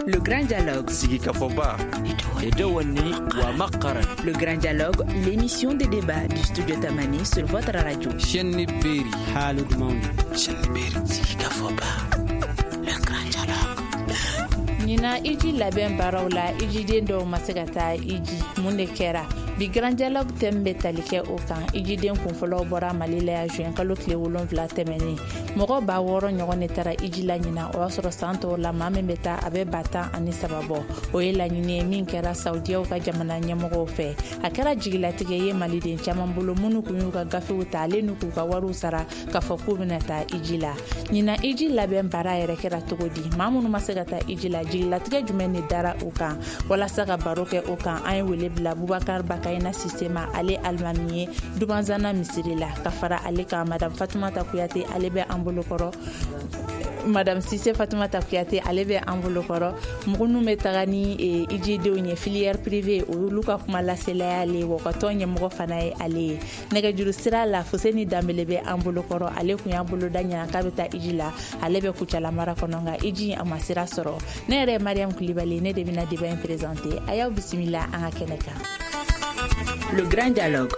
Le Grand Dialogue. Sigi Kafoba. Edouani wa Makaran. Le Grand Dialogue, l'émission de débat du studio Tamani sur votre radio. Chenni Beri. Halud Mauni. Chenni Beri. Sigi Kafoba. Le Grand Dialogue. Nina iji laben barawla iji den do masagata iji munde kera. Bi Grand Dialogue tembe talike okan iji den kun folo bora malile ya juin kalo kile wolon vla temeni. Mogo ba woro nyogone tara iji la nyina o soro santo la mame beta abe bata ani sababo. O ye la nyine min kera Saudiya ka jamana nyamogo fe. Akara jigila tige ye maliden chaman bolo munu kunyu ka gafe uta ale nuku ka waru sara ka foku binata iji la. Nina iji laben bara yere kera togodi. Mamunu masagata iji la jigila tige jumeni dara ukan. Wala saka baroke ukan ay wele bila Boubacar Bakaina Sistema ale almamiye dubanzana misirila kafara ale ka Madame Fatoumata Kouyaté ale be ambolokoro Madame Cissé Fatoumata Kouyaté ale be ambolokoro mugunu metagani iji de onye filière privée o luka kuma la sela ale wokoto nye mugo fanaye ale nega juru sira la Foseni Dambele be ambolokoro ale kunya bolo danya kabeta iji la ale be kuchala mara kononga iji amasira soro nere Mariam Koulibaly ne devina débat présenté ayaw bismillah anga keneka. Le Grand Dialogue.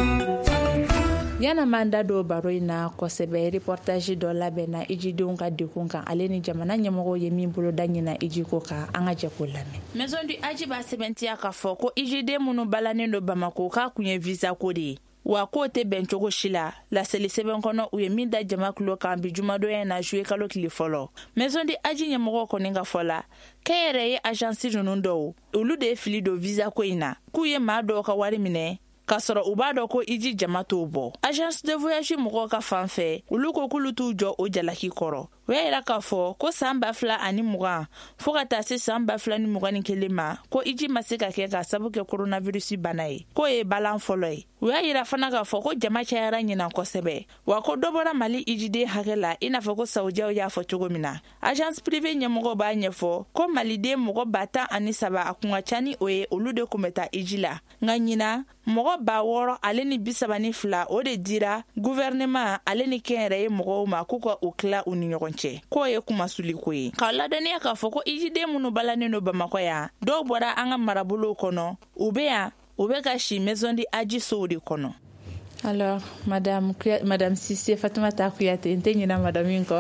Yana manda do baroina kosebe reportage do labena iji don ka dekunka aleni jamana nyamogo yemi bolo danyina iji koka anga jekolame. Maison du Aji ba sebentia ka foko iji de munu balane no Bamako ka kunye visa kodi. Wa kote benchogo shila la seli seben kono uye minda jama kulo kan bi jumado na jouer kalo kili folo. Maison du Aji nyamogo koninga fola. Kere ye agence nundo ulu de fili do visa ko ina kuye ma do ka wari mine kasoro ubado ko iji jamato bo agence de voyage mo ka fanfe ulu ko kulutu jo o jalaki koro we ira ka fo ko samba fla ani muga fo ka ta se samba fla ni muga ni kelema ko iji masika ke ka sabu ke coronavirus banayi ko e balan foloi we ira fana ka fo ko jama chayara nyina ko sebe wa ko dobora mali iji de hagela ina fo ko Saudiya ya fo chogomina agence privée nyamugo ba nyefo ko mali de mugo bata ani saba akunga chani oye olude kometa iji la nganyina mogo ba woro aleni bisabani fla o de dira gouvernement aleni kenre mogo ma kuko okla uninyonche ko ye kuma suliko ye kala dani aka foko iji de munu balane no Bamako ya do bora anga marabulo kono ube ka shi Maison du Aji Soudi kono. Alors, Madame Cissé Fatoumata Kouyaté ntenyina Madame Inko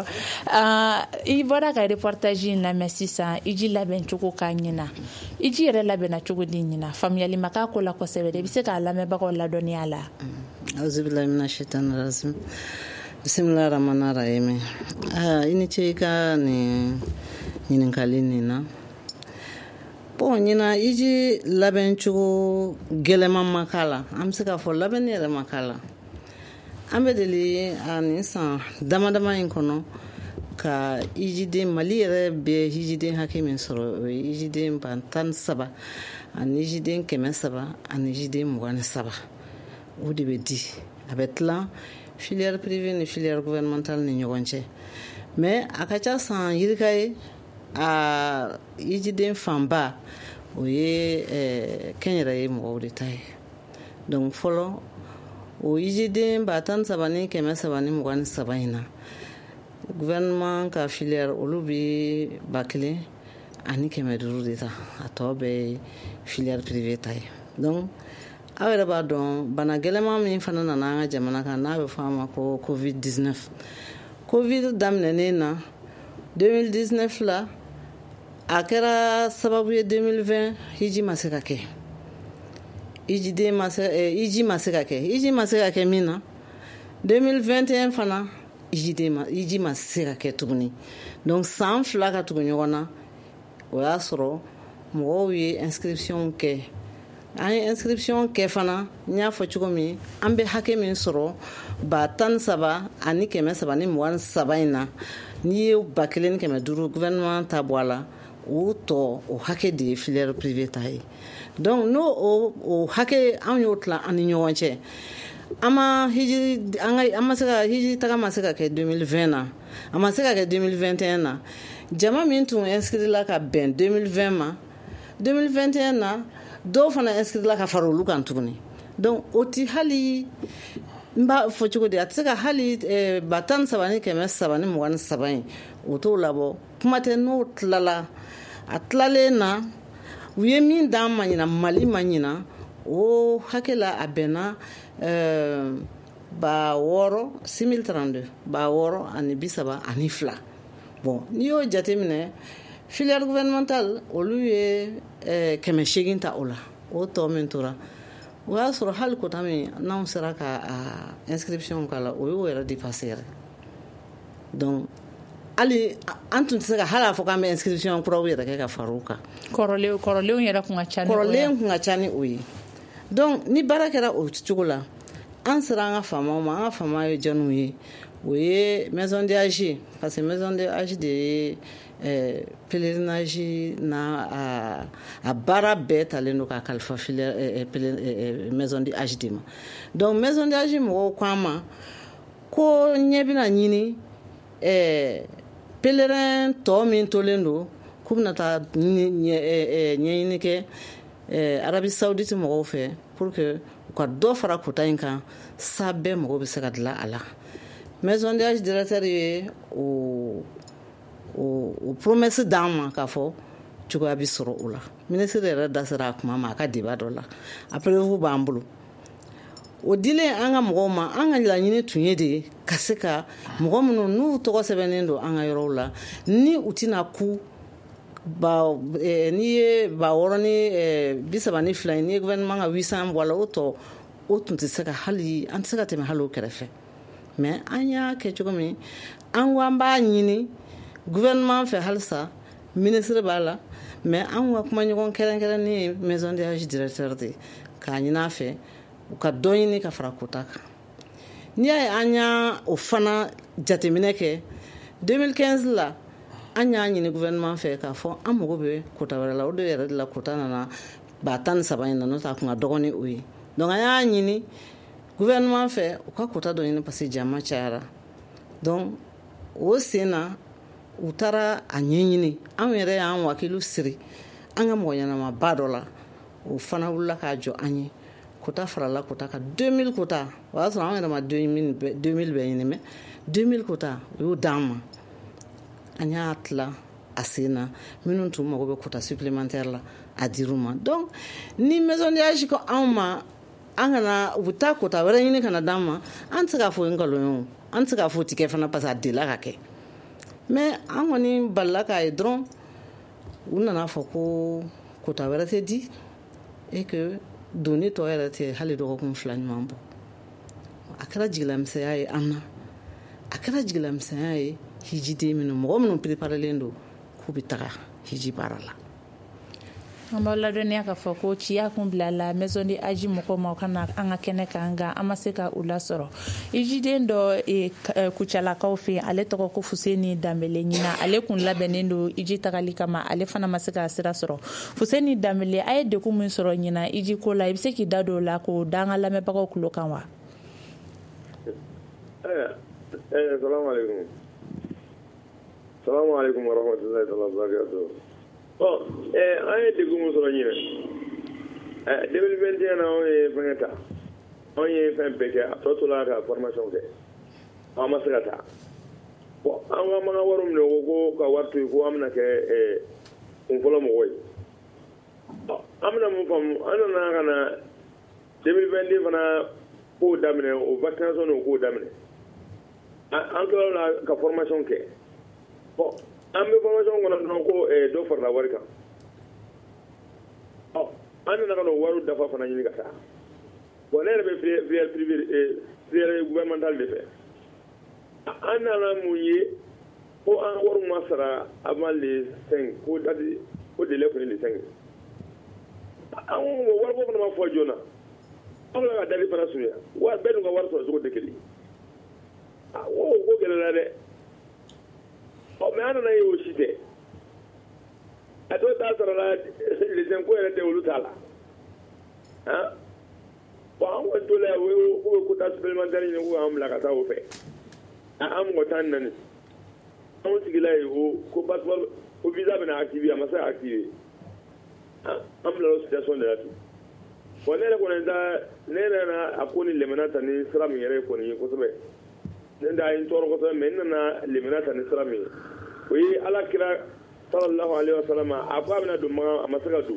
ibora ka reportage na mesisa iji laben chuko kanyina iji re labena chuko dinyina family makako la ko sebede biseka lame bako la doniala auzubillahi minash shaitanir rajim bismillahir rahmanir rahim ini cheka ni kalini na bon nyina iji laben chugo gelema makala am sika fo laben yere makala ambe deli ani san dama inkono ka iji de mali yere be iji de hakimin soro iji de bantan saba ani iji de kemen saba ani iji de mugane saba udi be di abetla filière privée ni filière gouvernementale ni nyogonche mais akacha san yirikaye a iji den famba oye kenyera ye mo de tay donc folo o iji den batan sabani keme sabani mo gan sabaina gouvernement ka filière olubi bakle ani keme duru de ta atobe filière privée tay donc awere ba don bana gelema min fana na nga jamana kan na be fama ko covid damne na 2019 la akera sababu ye 2020 hiji masika ke iji masika ke mina 2021 fana iji masika ke tuguni donc sans flaga tuguni wana oya soro mo wi inscription ke fana nya fo chugomi ambe hake min soro ba tan saba ani keme saba ni mwan saba ina ni bakelen keme duru gouvernement tabwala o to o hake de filière privée tay donc no o hake an yotla an nyonche ama hiji anga ama saka hiji taka masaka ke 2020 na ama saka ke 2021 na jama min tun inscrit la ka ben 2020 ma 2021 na do fana inscrit la ka farolu kan tuguni donc oti hali mba fo chugo de atsaka hali batan sabani kemes sabani mwan sabani oto labo kumate no tlala a tilalen na u ye min d'an ma ɲina Mali ma ɲina o hakɛla a bɛnna 6032 632 bon n'i y'o jateminɛ filière gouvernementale olu ye 800 ta o la o tɔ min tora o y'a sɔrɔ hali kota min n'anw sera ka inscription k'a la o y'o yɛrɛ dépassé yɛrɛ donc hali an tun tɛ se ka hali a fɔ k'an bɛ inscription kuraw yɛrɛ kɛ ka far'u kan kɔrɔlenw yɛrɛ kun ka ca ni o ye donc ni baara kɛra o cogo la an sera an ka faamaw ma an ka faamaw ye jɔnniw ye o ye maison d'âge parce que maison d'âge de ye pèlerinage na a baara bɛɛ talen don ka kalifa maison d'âge de ma donc maison d'âge mɔgɔw ko an ma ko ɲɛ bɛna ɲini pèlerin tɔ min tolen don k'u bɛna taa ɲɛɲini kɛ Arabie Saoudite mɔgɔw fɛ pour que u ka dɔ fara kota in kan sa bɛɛ mɔgɔw bɛ se ka dilan a la maison d'âge directeur ye o promesse d'an ma k'a fɔ cogoya bɛ sɔrɔ o la ministre yɛrɛ da sera a kuma ma a ka débat dɔ la a preuve b'an bolo o dilen an ka mɔgɔw ma an ka laɲini tun ye de ka se ka mɔgɔ minnu n'u tɔgɔ sɛbɛnnen don an ka yɔrɔw la ni u tɛna ku n'i ye 632 n'i ye gouvernement ka 800 bɔ a la o tun tɛ se ka hali an tɛ se ka tɛmɛ hali o kɛrɛfɛ mais an y'a kɛ cogo min an ko an b'a ɲini gouvernement fɛ halisa ministre b'a la mais an ka kumaɲɔgɔn kɛrɛnkɛrɛnnen ye maison d'âge directeur de k'a ɲini a fɛ u ka dɔ ɲini ka fara kota kan n'i y'a ye an y'a o fana jateminɛ kɛ 2015 la an y'a ɲini gouvernement fɛ k'a fɔ an mago bɛ kota wɛrɛ la o de yɛrɛ de la kota nana 13 in na n'o tɛ a kun ka dɔgɔ ni o ye donc an y'a ɲini gouvernement fɛ u ka kota dɔ ɲini parce que jama cayara donc o sen na u taara a ɲɛɲini anw yɛrɛ y'an wakilu siri an ka mɔgɔ ɲɛnamaba dɔ la o fana wulila k'a jɔ an ye kota farala kota ka 2000 kota o y'a sɔrɔ an yɛrɛ ma 2000 bɛɛ ɲini mais 2000 kota o y'o d'an ma an y'a tila a sen na minnu tun mago bɛ kota supplémentaire la a dir'u ma donc ni maison d'âge ko anw ma an kana u bɛ taa kota wɛrɛ ɲini kana d'an ma an tɛ se k'a fɔ nkalon ye o an tɛ se k'a fɔ o tɛ kɛ fana parce que a delila ka kɛ mais an kɔni balila k'a ye dɔrɔn u nana fɔ ko kota wɛrɛ tɛ di et que doni tɔ yɛrɛ tɛ hali dɔgɔkun 2 ɲuman bɔ a kɛra jigilamisɛnya ye an na a kɛra jigilamisɛnya ye hijiden minnu mɔgɔ minnu préparelen don k'u bɛ taga hiji baara la an b'aw ladɔnniya k'a fɔ ko ci y'a kun bila la maison d'âge mɔgɔw ma ka na an ka kɛnɛ kan nka an ma se ka u lasɔrɔ hijiden dɔ kucalakaw fɛ yen ale tɔgɔ ko Fuseni Danbele ɲina ale kun labɛnnen don hiji tagali kama ale fana ma se ka sira sɔrɔ Fuseni Danbele a ye degun min sɔrɔ ɲina hiji ko la i bɛ se k'i da don o la k'o da an ka lamɛnbagaw tulo kan wa. Salamu alaikum wa rahmatullahi wa barakatuh. Bon, an ye degun min sɔrɔ ɲinɛ 2021 na anw ye fɛngɛ ta anw ye fɛn bɛɛ kɛ a tɔ tola ka formation kɛ an ma se ka taa bon an ka manga wari minɛ ko ka wari to yen ko an bɛna kɛ kun fɔlɔ mɔgɔ ye an bɛna mun faamu an nana ka na 2022 fana kow daminɛ o vaccination n'o kow daminɛ an tilala la ka formation kɛ bon an bɛ formation kɔnɔ dɔrɔn ko dɔ farala wari kan an nana ka na wariw dafa fana ɲini ka taa bon ne yɛrɛ bɛ filière gouvernementale de fɛ an nana mun ye ko an wariw ma sara avant le 5 ko date ko délai kun ye le 5 an ko wari ko fana ma fɔ joona an bɛ ka date fana surunya wa bɛɛ dun ka wari sɔrɔ cogo tɛ kelen ko gɛlɛla dɛ mais an nana ye o si tɛ a dɔw t'a sɔrɔ la lesɛn ko yɛrɛ tɛ olu t'a la bon an kɔni to la yan o ye quota supplémentaire ɲini ko an bila ka taa o fɛ an mɔgɔ 14 anw sigila yen ko passeport ko visa bɛna activer a ma se ka activer an bila o situation de la ten bon ne yɛrɛ kɔni ne nana a ko ni lemana ta ni sira min yɛrɛ kɔni ye kosɛbɛ ne da ye n tɔɔrɔ kosɛbɛ mais n nana lemana ta ni sira min ye o ye ala kira sallallahu alaihi wasallam a fa bina do ma masaka do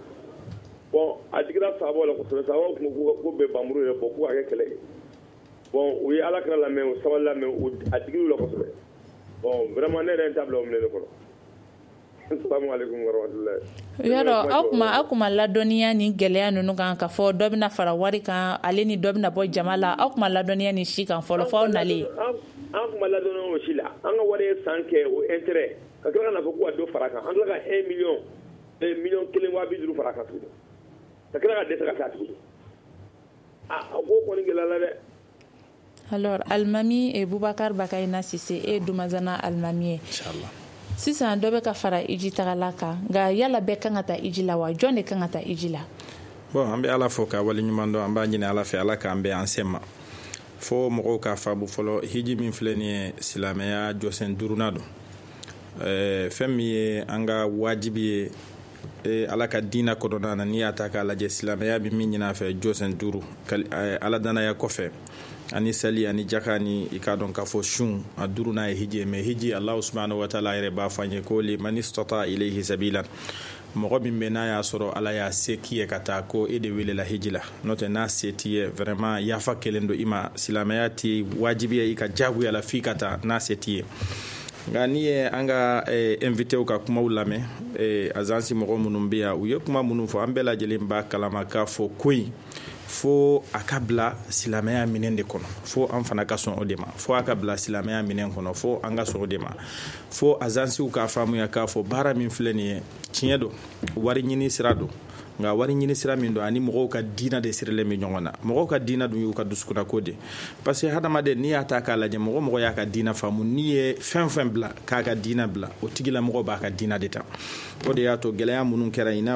bon a digira sabo la ko sabo ko be bamuru le ko ka kele bon o yi ala kala la men o sabal la men o a digiru la ko bon vraiment ne ren tableau mun ne ko assalamu alaikum wa rahmatullahi yaro akuma la doniya ni gɛlɛya nunu kan ka fɔ dɔ bɛna fara wari kan ale ni dɔ bɛna bɔ jama la akuma la doniya ni si kan fɔlɔ fɔ nale an kuma la doniya o si la an ka wari san kɛ o intérêt ka tila ka na fɔ ko ka do fara kan an tila ka 1 million million 1.50 fara kan tugu ka tila ka dɛsɛ ka taa tugu a ko kɔni gɛlɛya la dɛ. Alors Almami et Boubacar Bakayna Sissé et Dumazana Almami inshallah sisan dɔ bɛ ka fara iji tagala kan nka yala bɛɛ kan ka taa iji la wa jɔn de kan ka taa iji la. bon an bɛ ala fo ka wale ɲuman dɔn an b'a ɲini ala fɛ ala k'an bɛn an sen ma fo mɔgɔw k'a faamu fɔlɔ hiji min filɛ nin ye silamɛya jɔsen duurunan don fɛn min ye an ka wajibi ye ala ka diinɛ kɔnɔna na n'i y'a ta k'a lajɛ silamɛya bɛ min ɲini a fɛ jɔsen duuru ala danaya kɔfɛ ani sali ani jaka ni i ka dɔn k'a fɔ sun a duurunan ye hiji ye mais hiji Allahu subhanahu wa ta'ala yɛrɛ b'a fɔ an ye ko liman istata ilayhi sabilan mɔgɔ min bɛ n'a y'a sɔrɔ ala y'a se k'i ye ka taa ko e de welela hiji la n'o tɛ n'a se t'i ye vraiment yafa kelen don i ma silamɛya tɛ wajibi ye i ka jagoya la f'i ka taa n'a se t'i ye nka n'i ye an ka invité ka kumaw lamɛn agence mɔgɔ minnu bɛ yan u ye kuma minnu fɔ an bɛɛ lajɛlen b'a kalama k'a fɔ ko in fo a ka bila silamɛya minɛn de kɔnɔ fo an fana ka sɔn o de ma fo a ka bila silamɛya minɛn kɔnɔ fo an ka sɔn o de ma fo agence k'a faamuya k'a fɔ baara min filɛ nin ye tiɲɛ don wari ɲini sira don nka wari ɲini sira min don ani mɔgɔw ka diinɛ de sirilen bɛ ɲɔgɔn na mɔgɔw ka diinɛ dun y'u ka dusukunako de parce que hadamaden n'i y'a ta k'a lajɛ mɔgɔ y'a ka diinɛ faamu n'i ye fɛn fɛn bila k'a ka diinɛ bila o tigilamɔgɔ b'a ka diinɛ de ta o de y'a to gɛlɛya minnu kɛra i n'a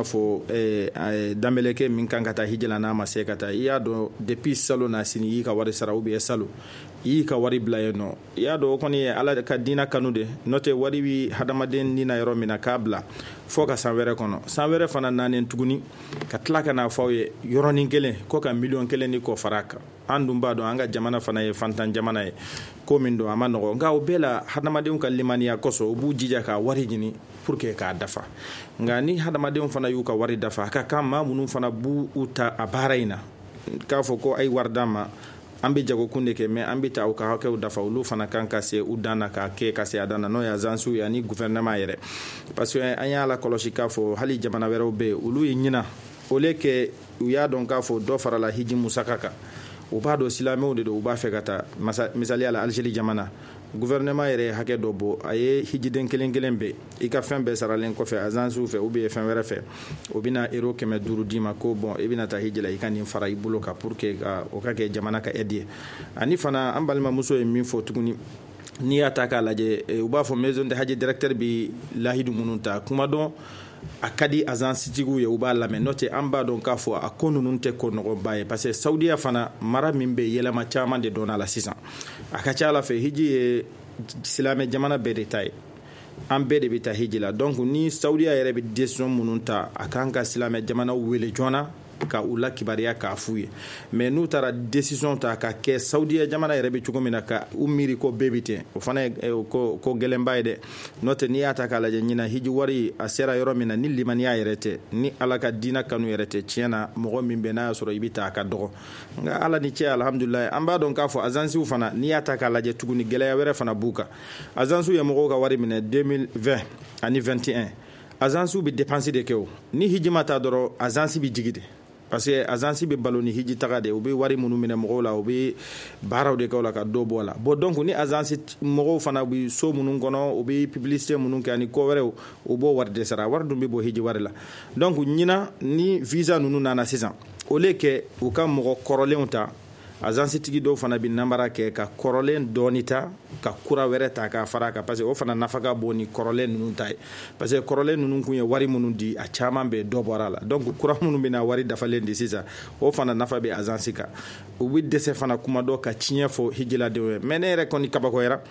fɔ danbɛlɛkɛ min kan ka taa hiji la n'a ma se ka taa i y'a dɔn depuis salo na sini i y'i ka wari sara ou bien salo i y'i ka wari bila yen nɔ i y'a dɔn o kɔni ye ala ka diinɛ kanu de n'o tɛ wari bɛ hadamaden ni na yɔrɔ min na k'a bila fo ka san wɛrɛ kɔnɔ san wɛrɛ fana nanen tuguni ka tila ka n'a fɔ aw ye yɔrɔnin kelen ko ka miliyɔn kelen ni kɔ fara a kan an dun b'a dɔn an ka jamana fana ye fantan jamana ye ko min don a ma nɔgɔ nka o bɛɛ la hadamadenw ka limaniya kosɔn u b'u jija ka wari ɲini pour que k'a dafa nka ni hadamadenw fana y'u ka wari dafa a ka kan maa minnu fana b'u ta a baara in na k'a fɔ ko a ye wari d'an ma an bɛ jagokun de kɛ mais an bɛ taa u ka hakɛw dafa olu fana kan ka se u dan na k'a kɛ ka se a dan na n'o ye agence ye ani gouvernement yɛrɛ parce que an y'a la kɔlɔsi k'a fɔ hali jamana wɛrɛw bɛ yen olu ye ɲina au lieu que u y'a dɔn k'a fɔ dɔ farala hiji musaka kan u b'a dɔn silamɛw de don u b'a fɛ ka taa misaliya la Algérie jamana gouvernement yɛrɛ hakɛ dɔ bɔ a ye hijiden kelen kelen bɛ i ka fɛn bɛɛ saralen kɔfɛ agence fɛ ou bien fɛn wɛrɛ fɛ o bɛna euro 500 d'i ma ko bon i bɛna taa hiji la i ka nin fara i bolo kan pour que o ka kɛ jamana ka aide ye ani fana an balimamuso ye min fɔ tuguni n'i y'a ta k'a lajɛ u b'a fɔ maison de haji directeur bi lahidu minnu ta kuma dɔn a ka di agence tigiw ye u b'a lamɛn n'o tɛ an b'a dɔn k'a fɔ a ko ninnu tɛ ko nɔgɔba ye parce que saudiya fana mara min bɛ yɛlɛma caman de dɔn a la sisan a ka ca ala fɛ hiji ye silamɛ jamana bɛɛ de ta ye an bɛɛ de bɛ taa hiji la donc ni saudiya yɛrɛ bɛ décision minnu ta a kan ka silamɛ jamanaw wele joona ka u la kibariya k'a f'u ye mais n'u taara décision ta ka kɛ saudiya jamana yɛrɛ bɛ cogo min na ka u miiri ko bɛɛ bɛ ten o fana ye ko gɛlɛnba ye dɛ n'o tɛ n'i y'a ta k'a lajɛ ɲina hiji wari a sera yɔrɔ min na ni limaniya yɛrɛ tɛ ni ala ka diinɛ kanu yɛrɛ tɛ tiɲɛ na mɔgɔ min bɛ n'a y'a sɔrɔ i bɛ taa a ka dɔgɔ nka ala ni cɛ alhamdulilayi an b'a dɔn k'a fɔ agences fana n'i y'a ta k'a lajɛ tuguni gɛlɛya wɛrɛ fana b'u kan agences ye mɔgɔw ka wari minɛ 2020 ani 21 agences bɛ dépense de kɛ o ni hiji ma taa dɔrɔn agence bɛ jigi de parce que agence bɛ balo ni hiji taga de u bɛ wari minnu minɛ mɔgɔw la u bɛ baaraw de kɛ o la ka dɔ bɔ a la bon donc ni agence mɔgɔw fana bɛ so minnu kɔnɔ u bɛ publicité minnu kɛ ani ko wɛrɛw u b'o wari de sara wari dun bɛ bɔ hiji wari la donc ɲina ni visa ninnu nana sisan au lieu que u ka mɔgɔ kɔrɔlenw ta agence tigi dɔw fana bɛ namara kɛ ka kɔrɔlen dɔɔni ta ka kura wɛrɛ ta k'a fara kan parce que o fana nafa ka bon ni kɔrɔlen ninnu ta ye parce que kɔrɔlen ninnu kun ye wari minnu di a caman bɛ dɔ bɔra la donc kura minnu bɛna wari dafalen di sisan o fana nafa bɛ agence kan u bɛ dɛsɛ fana kuma dɔ ka tiɲɛ fɔ hijiladenw ye mais ne yɛrɛ kɔni kabakoyara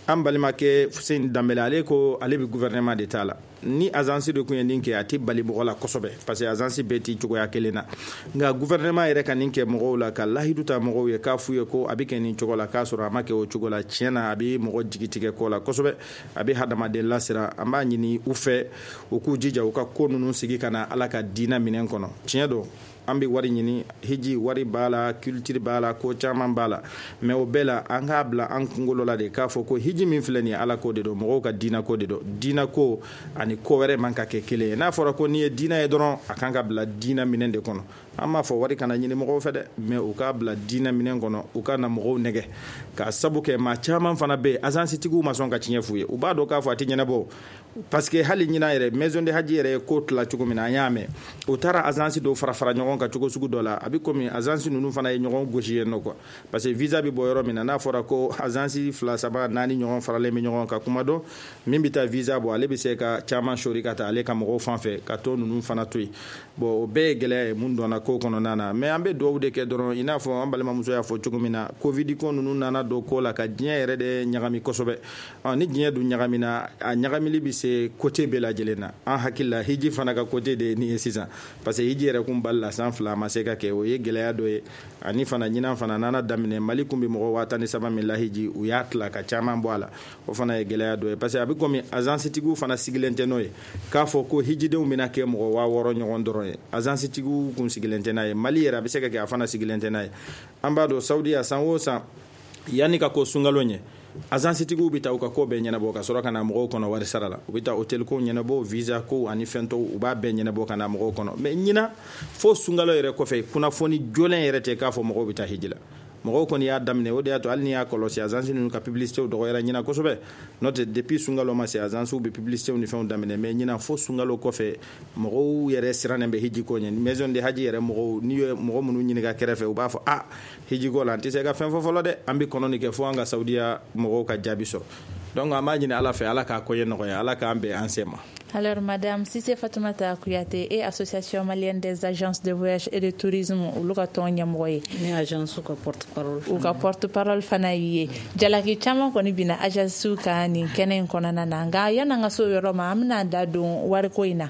an balimakɛ Fusein Dambele ale ko ale bɛ gouvernement de t'a la ni agence de kun ye nin kɛ a tɛ bali mɔgɔ la kosɛbɛ parce que agence bɛɛ tɛ cogoya kelen na nka gouvernement yɛrɛ ka nin kɛ mɔgɔw la ka lahidu ta mɔgɔw ye k'a f'u ye ko a bɛ kɛ nin cogo la k'a sɔrɔ a ma kɛ o cogo la tiɲɛ na a bɛ mɔgɔ jigi tigɛ ko la kosɛbɛ a bɛ hadamaden lasira an b'a ɲini u fɛ u k'u jija u ka ko ninnu sigi ka na Ala ka diinɛ minɛn kɔnɔ tiɲɛ don an bɛ wari ɲini hiji wari b'a la culture b'a la ko caman b'a la mais o bɛɛ la an k'a bila an kunkolo la de k'a fɔ ko hiji min filɛ nin ye Ala ko de don mɔgɔw ka diinɛ ko de don diinɛ ko ani ko wɛrɛ man ka kɛ kelen ye n'a fɔra ko n'i ye diinɛ ye dɔrɔn a kan ka bila diinɛ minɛn de kɔnɔ an m'a fɔ wari kana ɲini mɔgɔw fɛ dɛ mais u k'a bila diinɛ minɛn kɔnɔ u ka na mɔgɔw nɛgɛ k'a sabu kɛ maa caman fana bɛ yen agence tigiw ma sɔn ka tiɲɛ f'u ye u b'a dɔn k'a fɔ a tɛ ɲɛnabɔ parce que hali ɲina yɛrɛ maison de haji yɛrɛ ye ko tila cogo min na an y'a mɛn u taara agence dɔw fara fara ɲɔgɔn kan cogo sugu dɔ la a bɛ komi agence ninnu fana ye ɲɔgɔn gosi yen nɔ quoi parce que visa bɛ bɔ yɔrɔ min na n'a fɔra ko agence 2 3 4 ɲɔgɔn faralen bɛ ɲɔgɔn kan kuma dɔn min bɛ taa visa bɔ ale bɛ se ka caman sori ka taa ale ka mɔgɔw fan fɛ ka to ninnu fana to yen bon o bɛɛ ye gɛlɛya ye mun dɔnna ko kɔnɔna na mais an bɛ dugawu de kɛ dɔrɔn i n'a fɔ an balimamuso y'a fɔ cogo min na covid ko ninnu nana don ko la ka diɲɛ yɛrɛ de ɲagami kosɛbɛ ni diɲɛ dun ɲagamina a ɲagamili bɛ se côté bɛɛ lajɛlen na an hakili la hiji fana ka côté de nin ye sisan parce que hiji yɛrɛ kun bali la san 2 ma se ka kɛ o ye gɛlɛya dɔ ye ani fana ɲinan fana nana daminɛ Mali kun bɛ mɔgɔ 13 min la hiji u y'a tila ka caman bɔ a la o fana ye gɛlɛya dɔ ye parce que a bɛ komi agence tigiw fana sigilen tɛ n'o ye k'a fɔ ko hijidenw bɛna kɛ mɔgɔ 6 ɲɔgɔn dɔrɔn ye agence tigiw kun sigilen tɛ n'a ye Mali yɛrɛ a bɛ se ka kɛ a fana sigilen tɛ n'a ye an b'a dɔn Saudiya san o san yanni ka ko sunkalo ɲɛ agence tigiw bɛ taa u ka ko bɛɛ ɲɛnabɔ ka sɔrɔ ka na mɔgɔw kɔnɔ wari sara la u bɛ taa hôtel ko ɲɛnabɔ visa ko ani fɛn tɔw u b'a bɛɛ ɲɛnabɔ ka na mɔgɔw kɔnɔ mais ɲina fo sunkalo yɛrɛ kɔfɛ kunnafoni jɔlen yɛrɛ tɛ k'a fɔ mɔgɔw bɛ taa hiji la mɔgɔw kɔni y'a daminɛ o de y'a to hali ni y'a kɔlɔsi agence ninnu ka publicité dɔgɔyara ɲina kosɛbɛ n'o tɛ depuis sunkalo ma se agence bɛ publicité ni fɛnw daminɛ mais ɲina fo sunkalo kɔfɛ mɔgɔw yɛrɛ sirannen bɛ hiji ko ɲɛ maison de haji yɛrɛ mɔgɔw n'i ye mɔgɔ minnu ɲininka kɛrɛfɛ u b'a fɔ hiji ko la an tɛ se ka fɛn fɔ fɔlɔ dɛ an bɛ kɔnɔni kɛ fo an ka Saudiya mɔgɔw ka jaabi sɔrɔ donc an b'a ɲini Ala fɛ Ala k'a ko ye nɔgɔya Ala k'an bɛn an se ma. Alors, Madame Sissé Fatoumata Kouyaté et Association malienne des agences de voyage et de tourisme ou l'okaton Yamroye. Ni agence ou porte-parole. Ou porte-parole fanaye. Jalaki chama koni bina agence ou kani kenen konana nanga yana so yoroma amna dadon warikoina.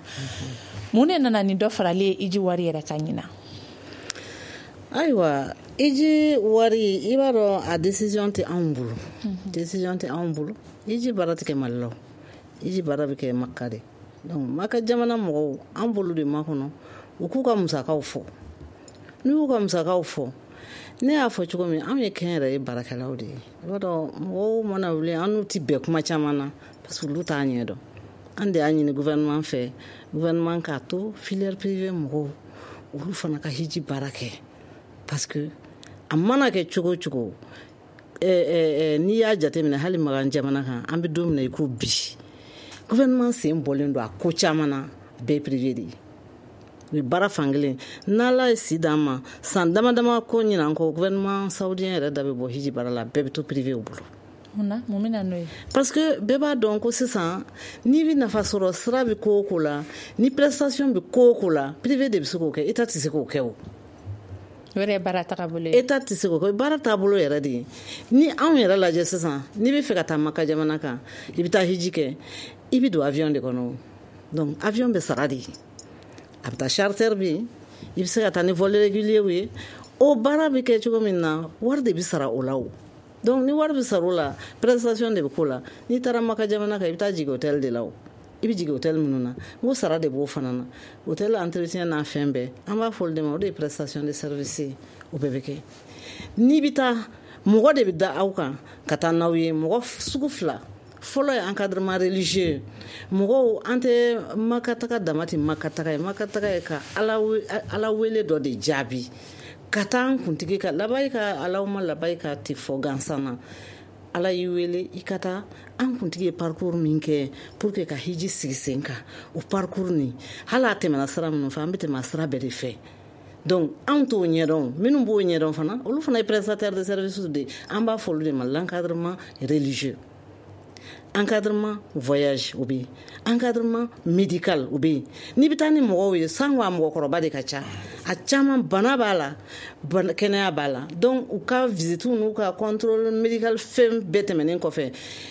Mune nana ni dofrale iji wari era kanyina. Aywa, iji wari ibaro a décision te ambulu. Décision te ambulu. Iji barati ke mallo. Iji barabi ke makade. Donc maka jamana mɔgɔw an bolo de ma kɔnɔ u k'u ka musakaw fɔ n'u y'u ka musakaw fɔ ne y'a fɔ cogo min an ye kɛn yɛrɛ ye baarakɛlaw de ye i b'a dɔn mɔgɔw mana wuli an n'u ti bɛn kuma caman na parce que olu t'a ɲɛ dɔn an de y'a ɲini gouvernement fɛ gouvernement k'a to filière privée mɔgɔw olu fana ka hiji baara kɛ parce que a mana kɛ cogo cogo n'i y'a jateminɛ hali Magan jamana kan an bɛ don min na i ko bi gouvernement sen bɔlen don a ko caman na bɛɛ privé de ye u ye baara fankelen n'Ala ye si d'an ma san dama dama ko ɲinan kɔ gouvernement saoudien yɛrɛ da bɛ bɔ hiji baara la bɛɛ bɛ to privé bolo mun bɛna n'o ye parce que bɛɛ b'a dɔn ko sisan n'i bɛ nafa sɔrɔ sira bɛ ko o ko la ni prestation bɛ ko o ko la privé de bɛ se k'o kɛ État tɛ se k'o kɛ o yɛrɛ baara taabolo ye État tɛ se k'o kɛ baara taabolo yɛrɛ de ye ni anw yɛrɛ lajɛ sisan n'i bɛ fɛ ka taa Maka jamana kan i bɛ taa hiji kɛ i bɛ don avion de kɔnɔ donc avion bɛ sara de a bɛ taa charter bɛ yen i bɛ se ka taa ni vol régulier ye o baara bɛ kɛ cogo min na wari de bɛ sara o la o donc ni wari bɛ sara o la prestation de bɛ k'o la n'i taara Maka jamana kan i bɛ taa jigin hôtel de la o i bɛ jigin hôtel minnu na n ko sara de b'o fana na hôtel entretien n'a fɛn bɛɛ an b'a fɔ olu de ma o de ye prestation de service ye o bɛɛ bɛ kɛ n'i bɛ taa mɔgɔ de bɛ da aw kan ka taa n'aw ye mɔgɔ sugu fila fɔlɔ ye encadrement religieux mɔgɔw an tɛ makataga dama tɛ makataga ye makataga ye ka ala wele dɔ de jaabi ka taa an kuntigi ka labayi ka alahuma labayi ka tɛ fɔ gansan na ala y'i wele i ka taa an kuntigi ye parcours min kɛ pour que ka hiji sigi sen kan o parcours ni hali a tɛmɛna sira minnu fɛ an bɛ tɛmɛ sira bɛɛ de fɛ donc anw t'o ɲɛdɔn minnu b'o ɲɛdɔn fana olu fana ye prestataire de service de an b'a fɔ olu de ma l'encadrement religieux encadrement voyage o bɛ yen encadrement médical o bɛ yen n'i bɛ taa ni mɔgɔw ye sango a mɔgɔkɔrɔba de ka ca a caman bana b'a la kɛnɛya b'a la donc u ka visite n'u ka contrôle médical fɛn bɛɛ tɛmɛnen kɔfɛ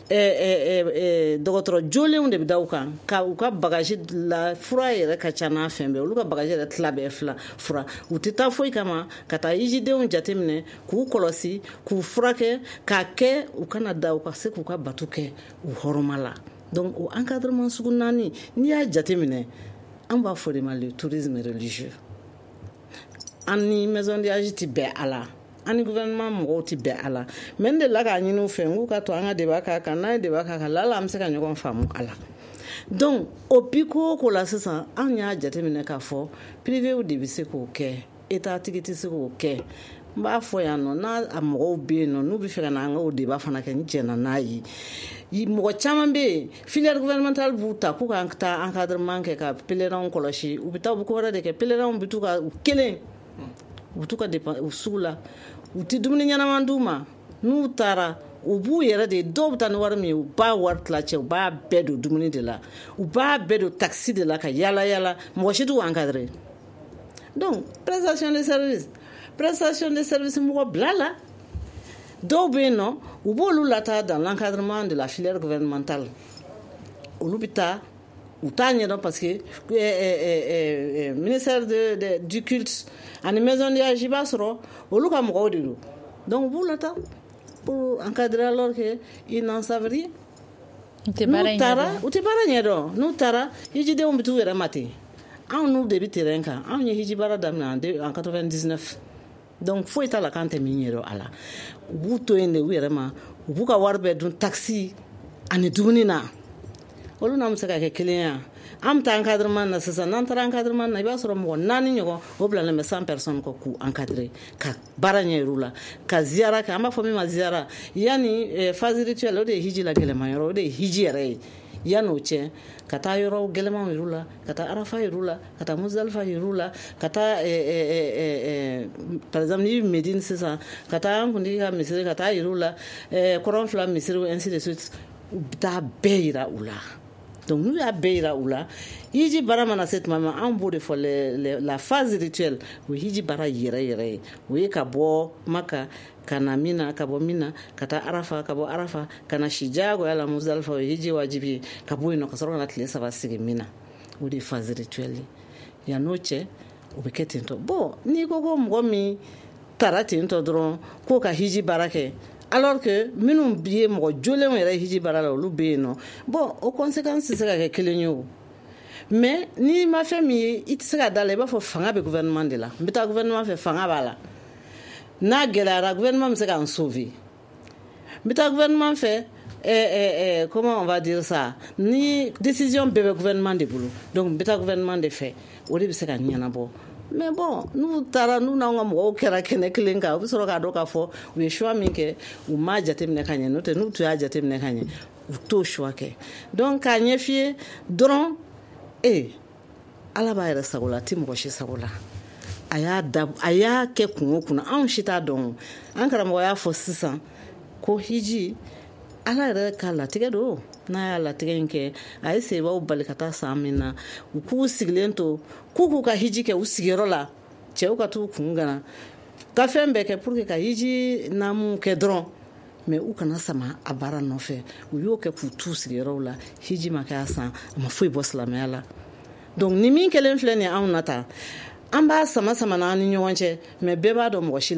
dɔgɔtɔrɔ jolenw de bɛ da u kan ka u ka bagaji la fura yɛrɛ ka ca n'a fɛn bɛɛ olu ka bagaji yɛrɛ tila bɛɛ fura u tɛ taa foyi kama ka taa hijidenw jateminɛ k'u kɔlɔsi k'u furakɛ k'a kɛ u kana da u ka se k'u ka bato kɛ u hɔrɔma la donc o encadrement sugu 4 n'i y'a jateminɛ an b'a fɔ de ma le tourisme religieux an ni maison de âge tɛ bɛn a la an ni gouvernement mɔgɔw tɛ bɛn a la mais n delila k'a ɲini u fɛ n k'u ka to an ka débat k'a kan n'an ye débat k'a kan lala an bɛ se ka ɲɔgɔn faamu a la donc o bi ko o ko la sisan an y'a jateminɛ k'a fɔ privéw de bɛ se k'o kɛ état tigi tɛ se k'o kɛ n b'a fɔ yan nɔ n'a mɔgɔw bɛ yen nɔ n'u bɛ fɛ ka na an ka o débat fana kɛ n jɛna n'a ye mɔgɔ caman bɛ yen filière gouvernementale b'u ta k'u ka taa encadrement kɛ ka pèlerins kɔlɔsi u bɛ taa u bɛ ko wɛrɛ de kɛ pèlerins bɛ t'u ka kelen u t'u ka sugu la u tɛ dumuni ɲɛnama d'u ma n'u taara u b'u yɛrɛ de dɔw bɛ taa ni wari min ye u b'a wari tilacɛ u b'a bɛɛ don dumuni de la u b'a bɛɛ don taxi de la ka yala yala mɔgɔ si t'u encadrer donc prestation de service mɔgɔ bila la dɔw bɛ yen nɔ u b'olu lataa dans l'encadrement de la filière gouvernementale olu bɛ taa u t'a ɲɛdɔn parce que ministère du culte ani maison de âge i b'a sɔrɔ olu ka mɔgɔw de don donc u b'u lataa pour encadrer alors que ils n'en savent rien u tɛ baara ɲɛdɔn n'u taara hijidenw bɛ t'u yɛrɛ ma ten anw n'u de bɛ terrain kan anw ye hiji baara daminɛ en 99 donc foyi t'a la k'an tɛ min ɲɛdɔn a la u b'u to yen de u yɛrɛ ma u b'u ka wari bɛɛ dun taxi ani dumuni na olu n'an bɛ se ka kɛ kelen ya an bɛ taa encadrement na sisan n'an taara encadrement na i b'a sɔrɔ mɔgɔ 4 ɲɔgɔn o bilalen bɛ 100 personnes kɔ k'u encadrer ka baara ɲɛ yir'u la ka ziyara kɛ an b'a fɔ min ma ziyara yanni phase rituelle o de ye hiji la gɛlɛman yɔrɔ o de ye hiji yɛrɛ ye yan'o cɛ ka taa yɔrɔ gɛlɛmanw yir'u la ka taa arafa yir'u la ka taa muzalifa yir'u la ka taa par exemple n'i bɛ Médine sisan ka taa an kuntigi ka misiri ka taa yir'u la kɔrɔnfila misiriw ainsi de suite u bɛ taa bɛɛ yira u la donc n'u y'a bɛɛ yira u la hiji baara mana se tuma min an b'o de fɔ la phase rituelle o ye hiji baara yɛrɛ yɛrɛ ye o ye ka bɔ Maka ka na Mina ka bɔ Mina ka taa Arafa ka bɔ Arafa ka na si diyagoya la Muzalifa o ye hiji wajibi ye ka bɔ yen nɔ ka sɔrɔ ka na tile 3 sigi Mina o de ye phase rituelle ye yan'o cɛ o bɛ kɛ ten tɔ bon n'i ko ko mɔgɔ min taara ten tɔ dɔrɔn k'o ka hiji baara kɛ alors que minnu ye mɔgɔ jolenw yɛrɛ hiji baara la olu bɛ yen nɔ bon o conséquence tɛ se ka kɛ kelen ye o mais n'i ma fɛn min ye i tɛ se ka da la i b'a fɔ fanga bɛ gouvernement de la n bɛ taa gouvernement fɛ fanga b'a la n'a gɛlɛyara gouvernement bɛ se k'an sauver n bɛ taa gouvernement fɛ comment on va dire ça ni décision bɛɛ bɛ gouvernement de bolo donc n bɛ taa gouvernement de fɛ o de bɛ se ka ɲɛnabɔ mais bon n'u taara n'u n'anw ka mɔgɔw kɛra kɛnɛ kelen kan u bɛ sɔrɔ k'a dɔn k'a fɔ u ye choix min kɛ u m'a jateminɛ ka ɲɛ n'o tɛ n'u tun y'a jateminɛ ka ɲɛ u t'o choix kɛ donc k'a ɲɛ f'i ye dɔrɔn Ala b'a yɛrɛ sago la a tɛ mɔgɔ si sago la a y'a kɛ kungo kunna anw si t'a dɔn an karamɔgɔ y'a fɔ sisan ko hiji Ala yɛrɛ ka latigɛ don n'a y'a latigɛ in kɛ a ye sebaw bali ka taa san min na u k'u sigilen to k'u ka hiji kɛ u sigiyɔrɔ la cɛw ka t'u kun gana ka fɛn bɛɛ kɛ pour que ka hiji naamu kɛ dɔrɔn mais u kana sama a baara nɔfɛ u y'o kɛ k'u t'u sigiyɔrɔw la hiji ma kɛ a san a ma foyi bɔ silamɛya la donc ni min kelen filɛ nin ye anw na tan an b'a sama n'an ni ɲɔgɔn cɛ mais bɛɛ b'a dɔn mɔgɔ si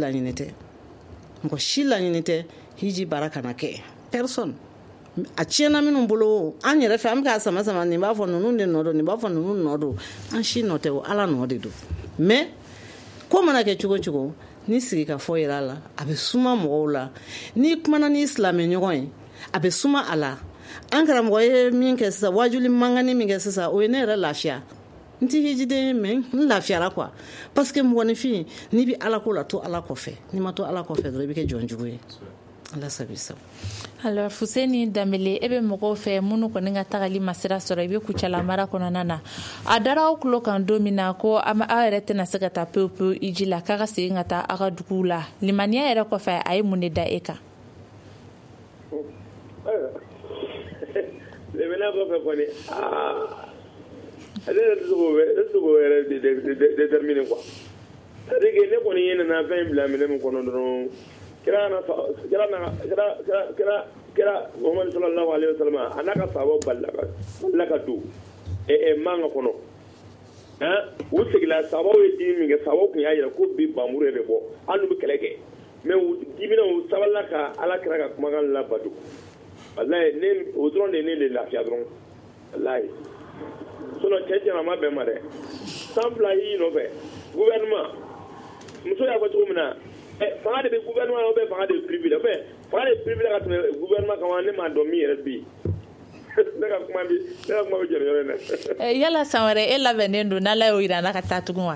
laɲini tɛ hiji baara kana kɛ personne a tiɲɛna minnu bolo an yɛrɛ fɛ an bɛ k'a sama nin b'a fɔ ninnu de nɔ don nin b'a fɔ ninnu nɔ don an si nɔ tɛ o Ala nɔ de don mais ko mana kɛ cogo cogo ni sigi ka fɔ yira a la a bɛ suma mɔgɔw la n'i kumana ni silamɛ ɲɔgɔn ye a bɛ suma a la an karamɔgɔ ye min kɛ sisan wajuli mangani min kɛ sisan o ye ne yɛrɛ lafiya n tɛ hijiden ye mais n lafiyara quoi parce que mɔgɔninfin n'i bɛ Ala ko la to Ala kɔfɛ n'i ma to Ala kɔfɛ dɔrɔn i bɛ kɛ jɔnjugu ye Ala sabi sabu. Alors Fuseni Dambele e bɛ mɔgɔw fɛ minnu kɔni ka tagali ma sira sɔrɔ i bɛ Kucala mara kɔnɔna na a dara aw tulo kan don min na ko aw yɛrɛ tɛna se ka taa pewu hiji la k'a ka segin ka taa aw ka duguw la limaniya yɛrɛ kɔfɛ a ye mun de da e kan. limaniya kɔfɛ kɔni ale yɛrɛ tɛ se k'o yɛrɛ déterminer quoi c'est-à-dire que ne kɔni ye nana fɛn bila minɛ min kɔnɔ dɔrɔn kira kira Muhammad sallallahu alaihi wasallam anaka sabo ballaka du manga kono wusigila sabo yedi mi ga sabo kun yayi ko bi bamure de bo anu bi keleke mais dibina saballa ka ala kira ka kuma kan la batu wallahi ne odron de ne le la fiadron wallahi solo tete na ma be mare sample yi no be gouvernement muso ya ko tumina fanga de gouvernement no be fanga de privé de be fanga de privé la ka gouvernement ka ne ma do mi rbi daga kuma bi jere ne yala saware e la venendo na la oira na ka tatuwa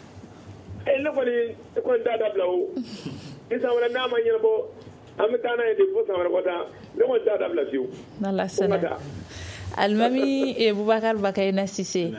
ne ko dada blawo isa wala na ma nyebo amitana e de fo saware ko da ne ko dada blasiu na la sana almami Boubacar Bakayna Cissé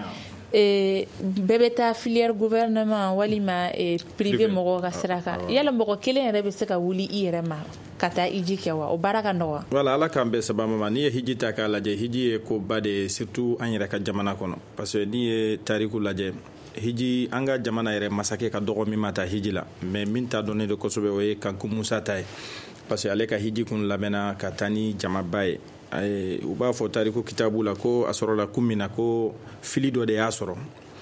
bebe ta filière gouvernement walima privé mogo ka siraka yala mogo kelen yɛrɛ bɛ se ka wuli i yɛrɛ ma ka taa hiji kɛ wa o baara ka nɔgɔ wala ala k'an bɛɛ sababa ma n'i ye hiji ta k'a lajɛ hiji ye koba de ye surtout an yɛrɛ ka jamana kɔnɔ parce que n'i ye tariku lajɛ hiji an ka jamana yɛrɛ masakɛ ka dɔgɔ min ma taa hiji la mais min ta dɔnnen de kosɛbɛ o ye Kanku Musa ta ye parce que ale ka hiji kun labɛnna ka taa ni jamaba ye u b'a fɔ tariku kitabu la ko a sɔrɔla kun min na ko fili dɔ de y'a sɔrɔ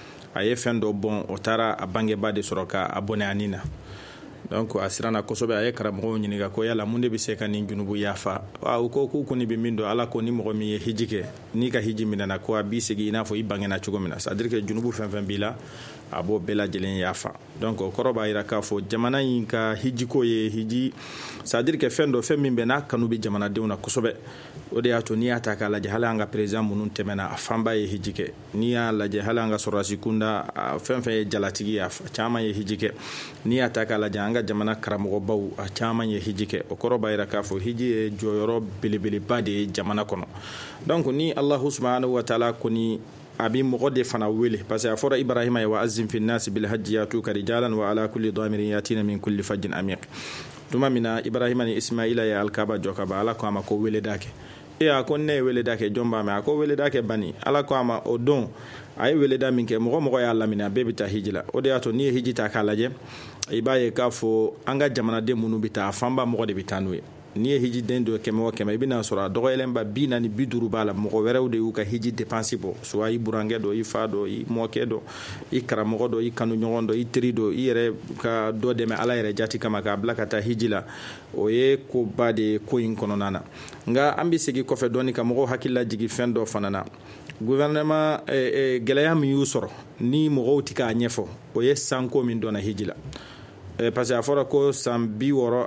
a ye fɛn dɔ bɔn o taara a bangeba de sɔrɔ k'a bɔnɛ a nin na donc a siranna kosɛbɛ a ye karamɔgɔw ɲininka ko yala mun de bɛ se ka nin junubu yafa u ko k'u kɔni bɛ min dɔn ala ko ni mɔgɔ min ye hiji kɛ n'i ka hiji minɛna ko a b'i segin i n'a fɔ i bangena cogo min na c'est à dire que junubu fɛn fɛn b'i la a b'o bɛɛ lajɛlen yafa donc o kɔrɔ b'a jira k'a fɔ jamana in ka hijiko ye hiji c'est à dire que fɛn dɔ fɛn min bɛ n'a kanu bɛ jamanadenw na kosɛbɛ o de y'a to n'i y'a ta k'a lajɛ hali an ka président minnu tɛmɛna a fanba ye hiji kɛ n'i y'a lajɛ hali an ka sɔrɔdasi kunda fɛn fɛn ye jalatigi ye a caman ye hiji kɛ n'i y'a ta k'a lajɛ an ka jamana karamɔgɔbaw a caman ye hiji kɛ o kɔrɔ b'a jira k'a fɔ hiji ye jɔyɔrɔ belebeleba de ye jamana kɔnɔ donc ni Allahu subhanahu wa taala kɔni a bi mɔgɔ de fana wele parce que a fɔra Ibrahima ye wa azim fi nasi bil hajji yatuka rijalan wa ala kulli damirin yatina min kulli fajjin amiq tuma mina Ibrahima ni Ismaila ye alkaba jɔ ka ba ala ko ama ko wele da kɛ a ko ne ye weleda kɛ jɔn b'a mɛn a ko weleda kɛ bani ala ko a ma o don a ye weleda min kɛ mɔgɔ y'a laminɛ a bɛɛ bɛ taa hiji la o de y'a to n'i ye hiji ta k'a lajɛ i b'a ye k'a fɔ an ka jamanaden minnu bɛ taa a fanba mɔgɔ de bɛ taa n'u ye n'i ye hiji den dɔ 100 o 100 i bɛna sɔrɔ a dɔgɔyɛlɛnba 40 ni 50 b'a la mɔgɔ wɛrɛw de y'u ka hiji dépense bɔ soit i burankɛ dɔ i fa dɔ i mɔkɛ dɔ i karamɔgɔ dɔ i kanuɲɔgɔn dɔ i teri dɔ i yɛrɛ ka dɔ dɛmɛ ala yɛrɛ jati kama k'a bila ka taa hiji la o ye koba de ye ko in kɔnɔna na nka an bɛ segin kɔfɛ dɔɔni ka mɔgɔw hakili lajigi fɛn dɔ fana na gouvernement gɛlɛya min y'u sɔrɔ ni mɔgɔw tɛ k'a ɲɛfɔ o ye sanko min dɔnna hiji la parce que a fɔra ko san 64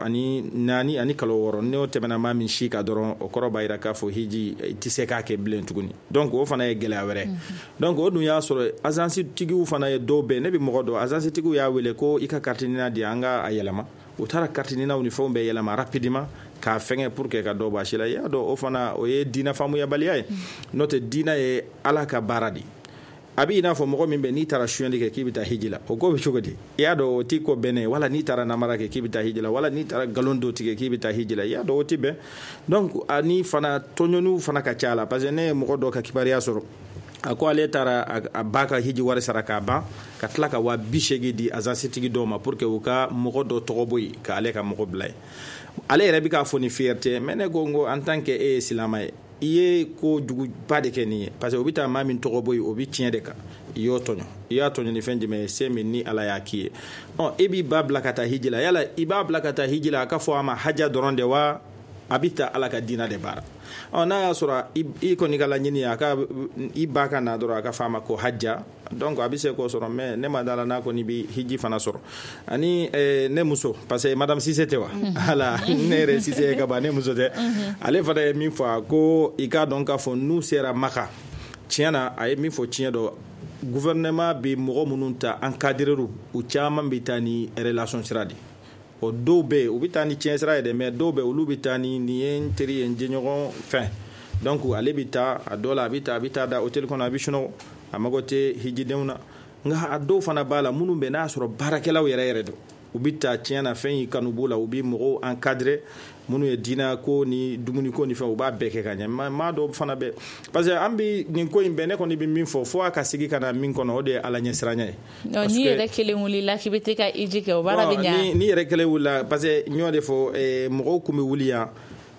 ani kalo 6 n'o tɛmɛna maa min si ka dɔrɔn o kɔrɔ b'a jira k'a fɔ hiji tɛ se k'a kɛ bilen tuguni donc o fana ye gɛlɛya wɛrɛ donc o dun y'a sɔrɔ agence tigiw fana ye dɔw bɛɛ ne bɛ mɔgɔ dɔn agence tigiw y'a wele ko i ka carte nina di an ka a yɛlɛma u taara carte ninaw ni fɛnw bɛɛ yɛlɛma rapidement k'a fɛngɛ pour que ka dɔ bɔ a si la i y'a dɔn o fana o ye diinɛ faamuyabaliya ye n'o tɛ diinɛ ye ala ka baara de a b'i n'a fɔ mɔgɔ min bɛ n'i taara suyɛnli kɛ k'i bɛ taa hiji la o ko bɛ cogo di i y'a dɔn o t'i ko bɛnnen wala n'i taara namara kɛ k'i bɛ taa hiji la wala n'i taara nkalon dɔ tigɛ k'i bɛ taa hiji la i y'a dɔn o tɛ bɛn donc ani fana tɔɲɔniw fana ka ca a la parce que ne ye mɔgɔ dɔ ka kibaruya sɔrɔ a ko ale taara a ba ka hiji wari sara k'a ban ka tila ka 80,000 di agence tigi dɔw ma pour que u ka mɔgɔ dɔ tɔgɔ bɔ yen k'ale ka mɔgɔ bila ye ale yɛrɛ bɛ k'a fɔ ni fierté mais ne ko n ko en tant que e ye silama ye i ye ko juguba de kɛ nin ye parce que o bɛ taa maa min tɔgɔ bɔ yen o bɛ tiɲɛ de kan i y'o tɔɲɔ i y'a tɔɲɔ ni fɛn jumɛn ye se min ni ala y'a k'i ye e b'i ba bila ka taa hiji la yala i b'a bila ka taa hiji la a ka fɔ a ma haja dɔrɔn de wa a bɛ taa ala ka diinɛ de baara n'a y'a sɔrɔ i kɔni ka laɲini a ka i ba ka na dɔrɔn a ka fɔ a ma ko haja donc a bɛ se k'o sɔrɔ mais ne ma d'a la n'a kɔni bɛ hiji fana sɔrɔ ani ne muso parce que madame Cissé tɛ wa ala ne yɛrɛ Cissé ye ka ban ne muso tɛ ale fana ye min fɔ ko i k'a dɔn k'a fɔ n'u sera Maka tiɲɛ na a ye min fɔ tiɲɛ dɔ gouvernement bɛ mɔgɔ minnu ta encadré u caman bɛ taa ni relation sira de o dɔw bɛ yen u bɛ taa ni tiɲɛ sira ye dɛ mais dɔw bɛ olu bɛ taa ni nin ye n teri ye n jɛɲɔgɔn fɛn donc ale bɛ taa a dɔw la a bɛ taa da hôtel kɔnɔ a bɛ sunɔgɔ a mago tɛ hijidenw na nka a dɔw fana b'a la minnu bɛ n'a sɔrɔ baarakɛlaw yɛrɛ yɛrɛ don u bɛ taa tiɲɛ na fɛn yi kanu b'o la u bɛ mɔgɔw encadré minnu ye diinɛ ko ni dumuni ko ni fɛn u b'a bɛɛ kɛ ka ɲɛ maa dɔw fana bɛ parce que an bɛ nin ko in bɛɛ ne kɔni bɛ min fɔ fo a ka sigi ka na min kɔnɔ o de ye ala ɲɛsiranya ye n'i yɛrɛ kelen wulila k'i bɛ taa ka hiji kɛ o baara bɛ ɲɛ ni yɛrɛ kelen wulila parce que n y'o de fɔ mɔgɔw kun bɛ wuli yan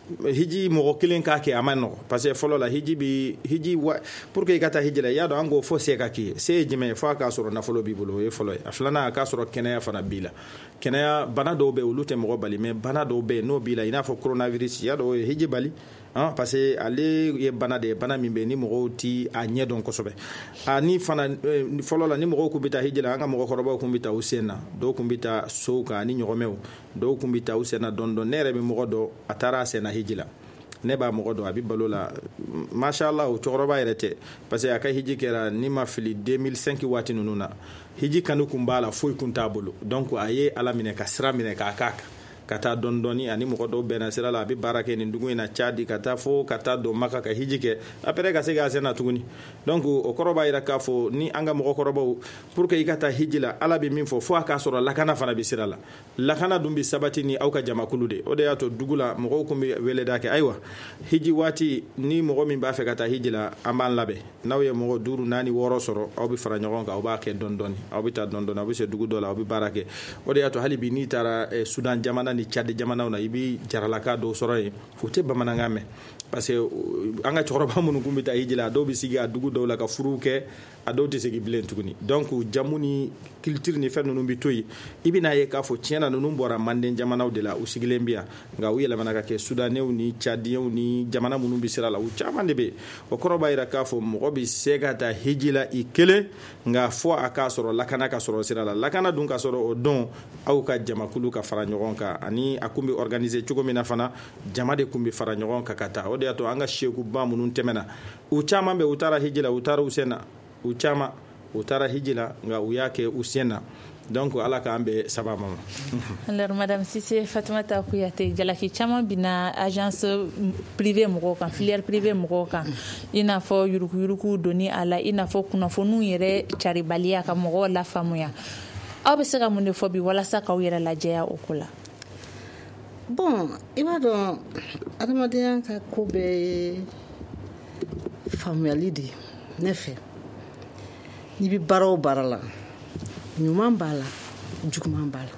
hiji mɔgɔ kelen k'a kɛ a ma nɔgɔ parce que fɔlɔ la pour que i ka taa hiji la i y'a dɔn an ko fo se ka k'i ye se ye jumɛn ye fo a k'a sɔrɔ nafolo b'i bolo o ye fɔlɔ ye a filanan a k'a sɔrɔ kɛnɛya fana b'i la kɛnɛya bana dɔw bɛ olu tɛ mɔgɔ bali mais bana dɔw bɛ n'o b'i la i n'a fɔ coronavirus i y'a dɔn o ye hiji bali parce que ale ye bana de ye bana min bɛ ni mɔgɔw ti a ɲɛ dɔn kosɛbɛ ani fana fɔlɔ la ni mɔgɔw kun bɛ taa hiji la an ka mɔgɔkɔrɔbaw kun bɛ taa u sen na dɔw kun bɛ taa sow kan ani ɲɔgɔmɛw dɔw kun bɛ taa u sen na dɔɔni dɔɔni ne yɛrɛ bɛ mɔgɔ dɔn a taara a sen na hiji la ne b'a mɔgɔ dɔn a bɛ balo la mashallah o cɛkɔrɔba yɛrɛ tɛ parce que a ka hiji kɛra ni ma fili 2005 waati ninnu na hiji kanu kun b'a la foyi kun t'a bolo donc a ye ala minɛ ka sira minɛ k'a k'a kan ka taa dɔɔni dɔɔni ani mɔgɔ dɔw bɛnna sira la a bɛ baara kɛ nin dugu in na Cadi ka taa fo ka taa don Maka ka hiji kɛ après ka se k'a sen na tuguni donc o kɔrɔ b'a jira k'a fɔ ni an ka mɔgɔkɔrɔbaw pour que i ka taa hiji la ala bɛ min fɔ fo a k'a sɔrɔ lakana fana bɛ sira la lakana dun bɛ sabati ni aw ka jamakulu de o de y'a to dugu la mɔgɔw kun bɛ weleda kɛ ayiwa hiji waati ni mɔgɔ min b'a fɛ ka taa hiji la an b'an labɛn n'aw ye mɔgɔ 5, 4, 6 sɔrɔ aw bɛ fara ɲɔgɔn kan aw b'a kɛ dɔɔni dɔɔni aw bɛ taa dɔɔni dɔɔni aw bɛ se dugu dɔ la aw bɛ baara kɛ o de y'a to hali bi n'i taara Sudan jamana ni Cadi jamanaw na i bɛ jaralaka dɔw sɔrɔ yen u tɛ bamanankan mɛn parce que an ka cɛkɔrɔba minnu kun bɛ taa hiji la a dɔw bɛ sigi a dugu dɔw la ka furuw kɛ a dɔw tɛ segin bilen tuguni donc jamu ni culture ni fɛn ninnu bɛ to yen i bɛna ye k'a fɔ tiɲɛna ninnu bɔra Manden jamanaw de la u sigilen bɛ yan nka u yɛlɛmana ka kɛ Sudanɛw ni Cadiyɛnw ni jamana minnu bɛ sira la u caman de bɛ yen o kɔrɔ b'a jira k'a fɔ mɔgɔ bɛ se ka taa hiji la i kelen nka fo a k'a sɔrɔ lakana ka sɔrɔ sira la lakana dun ka sɔrɔ o don aw ka jamakulu ka fara ɲɔgɔn kan ani a kun bɛ organiser cogo min na fana jama de kun bɛ fara ɲɔgɔn kan ka taa o de y'a to an ka sekuba minnu tɛmɛna u caman bɛ u taara hiji la u taara u sen na u caman u taara hiji la nka u y'a kɛ u sen na donc ala k'an bɛ sababa ma. Alors madame Cissé Fatumata Kuyate jalaki caman bina agence privée mɔgɔw kan filière privée mɔgɔw kan i n'a fɔ yuruku doni a la i n'a fɔ kunnafoniw yɛrɛ caribaliya ka mɔgɔw lafaamuya aw bɛ se ka mun de fɔ bi walasa k'aw yɛrɛ lajɛya o ko la. Bon i b'a dɔn adamadenya ka ko bɛɛ ye faamuyali de ye ne fɛ n'i bɛ baara o baara la ɲuman b'a la juguman b'a la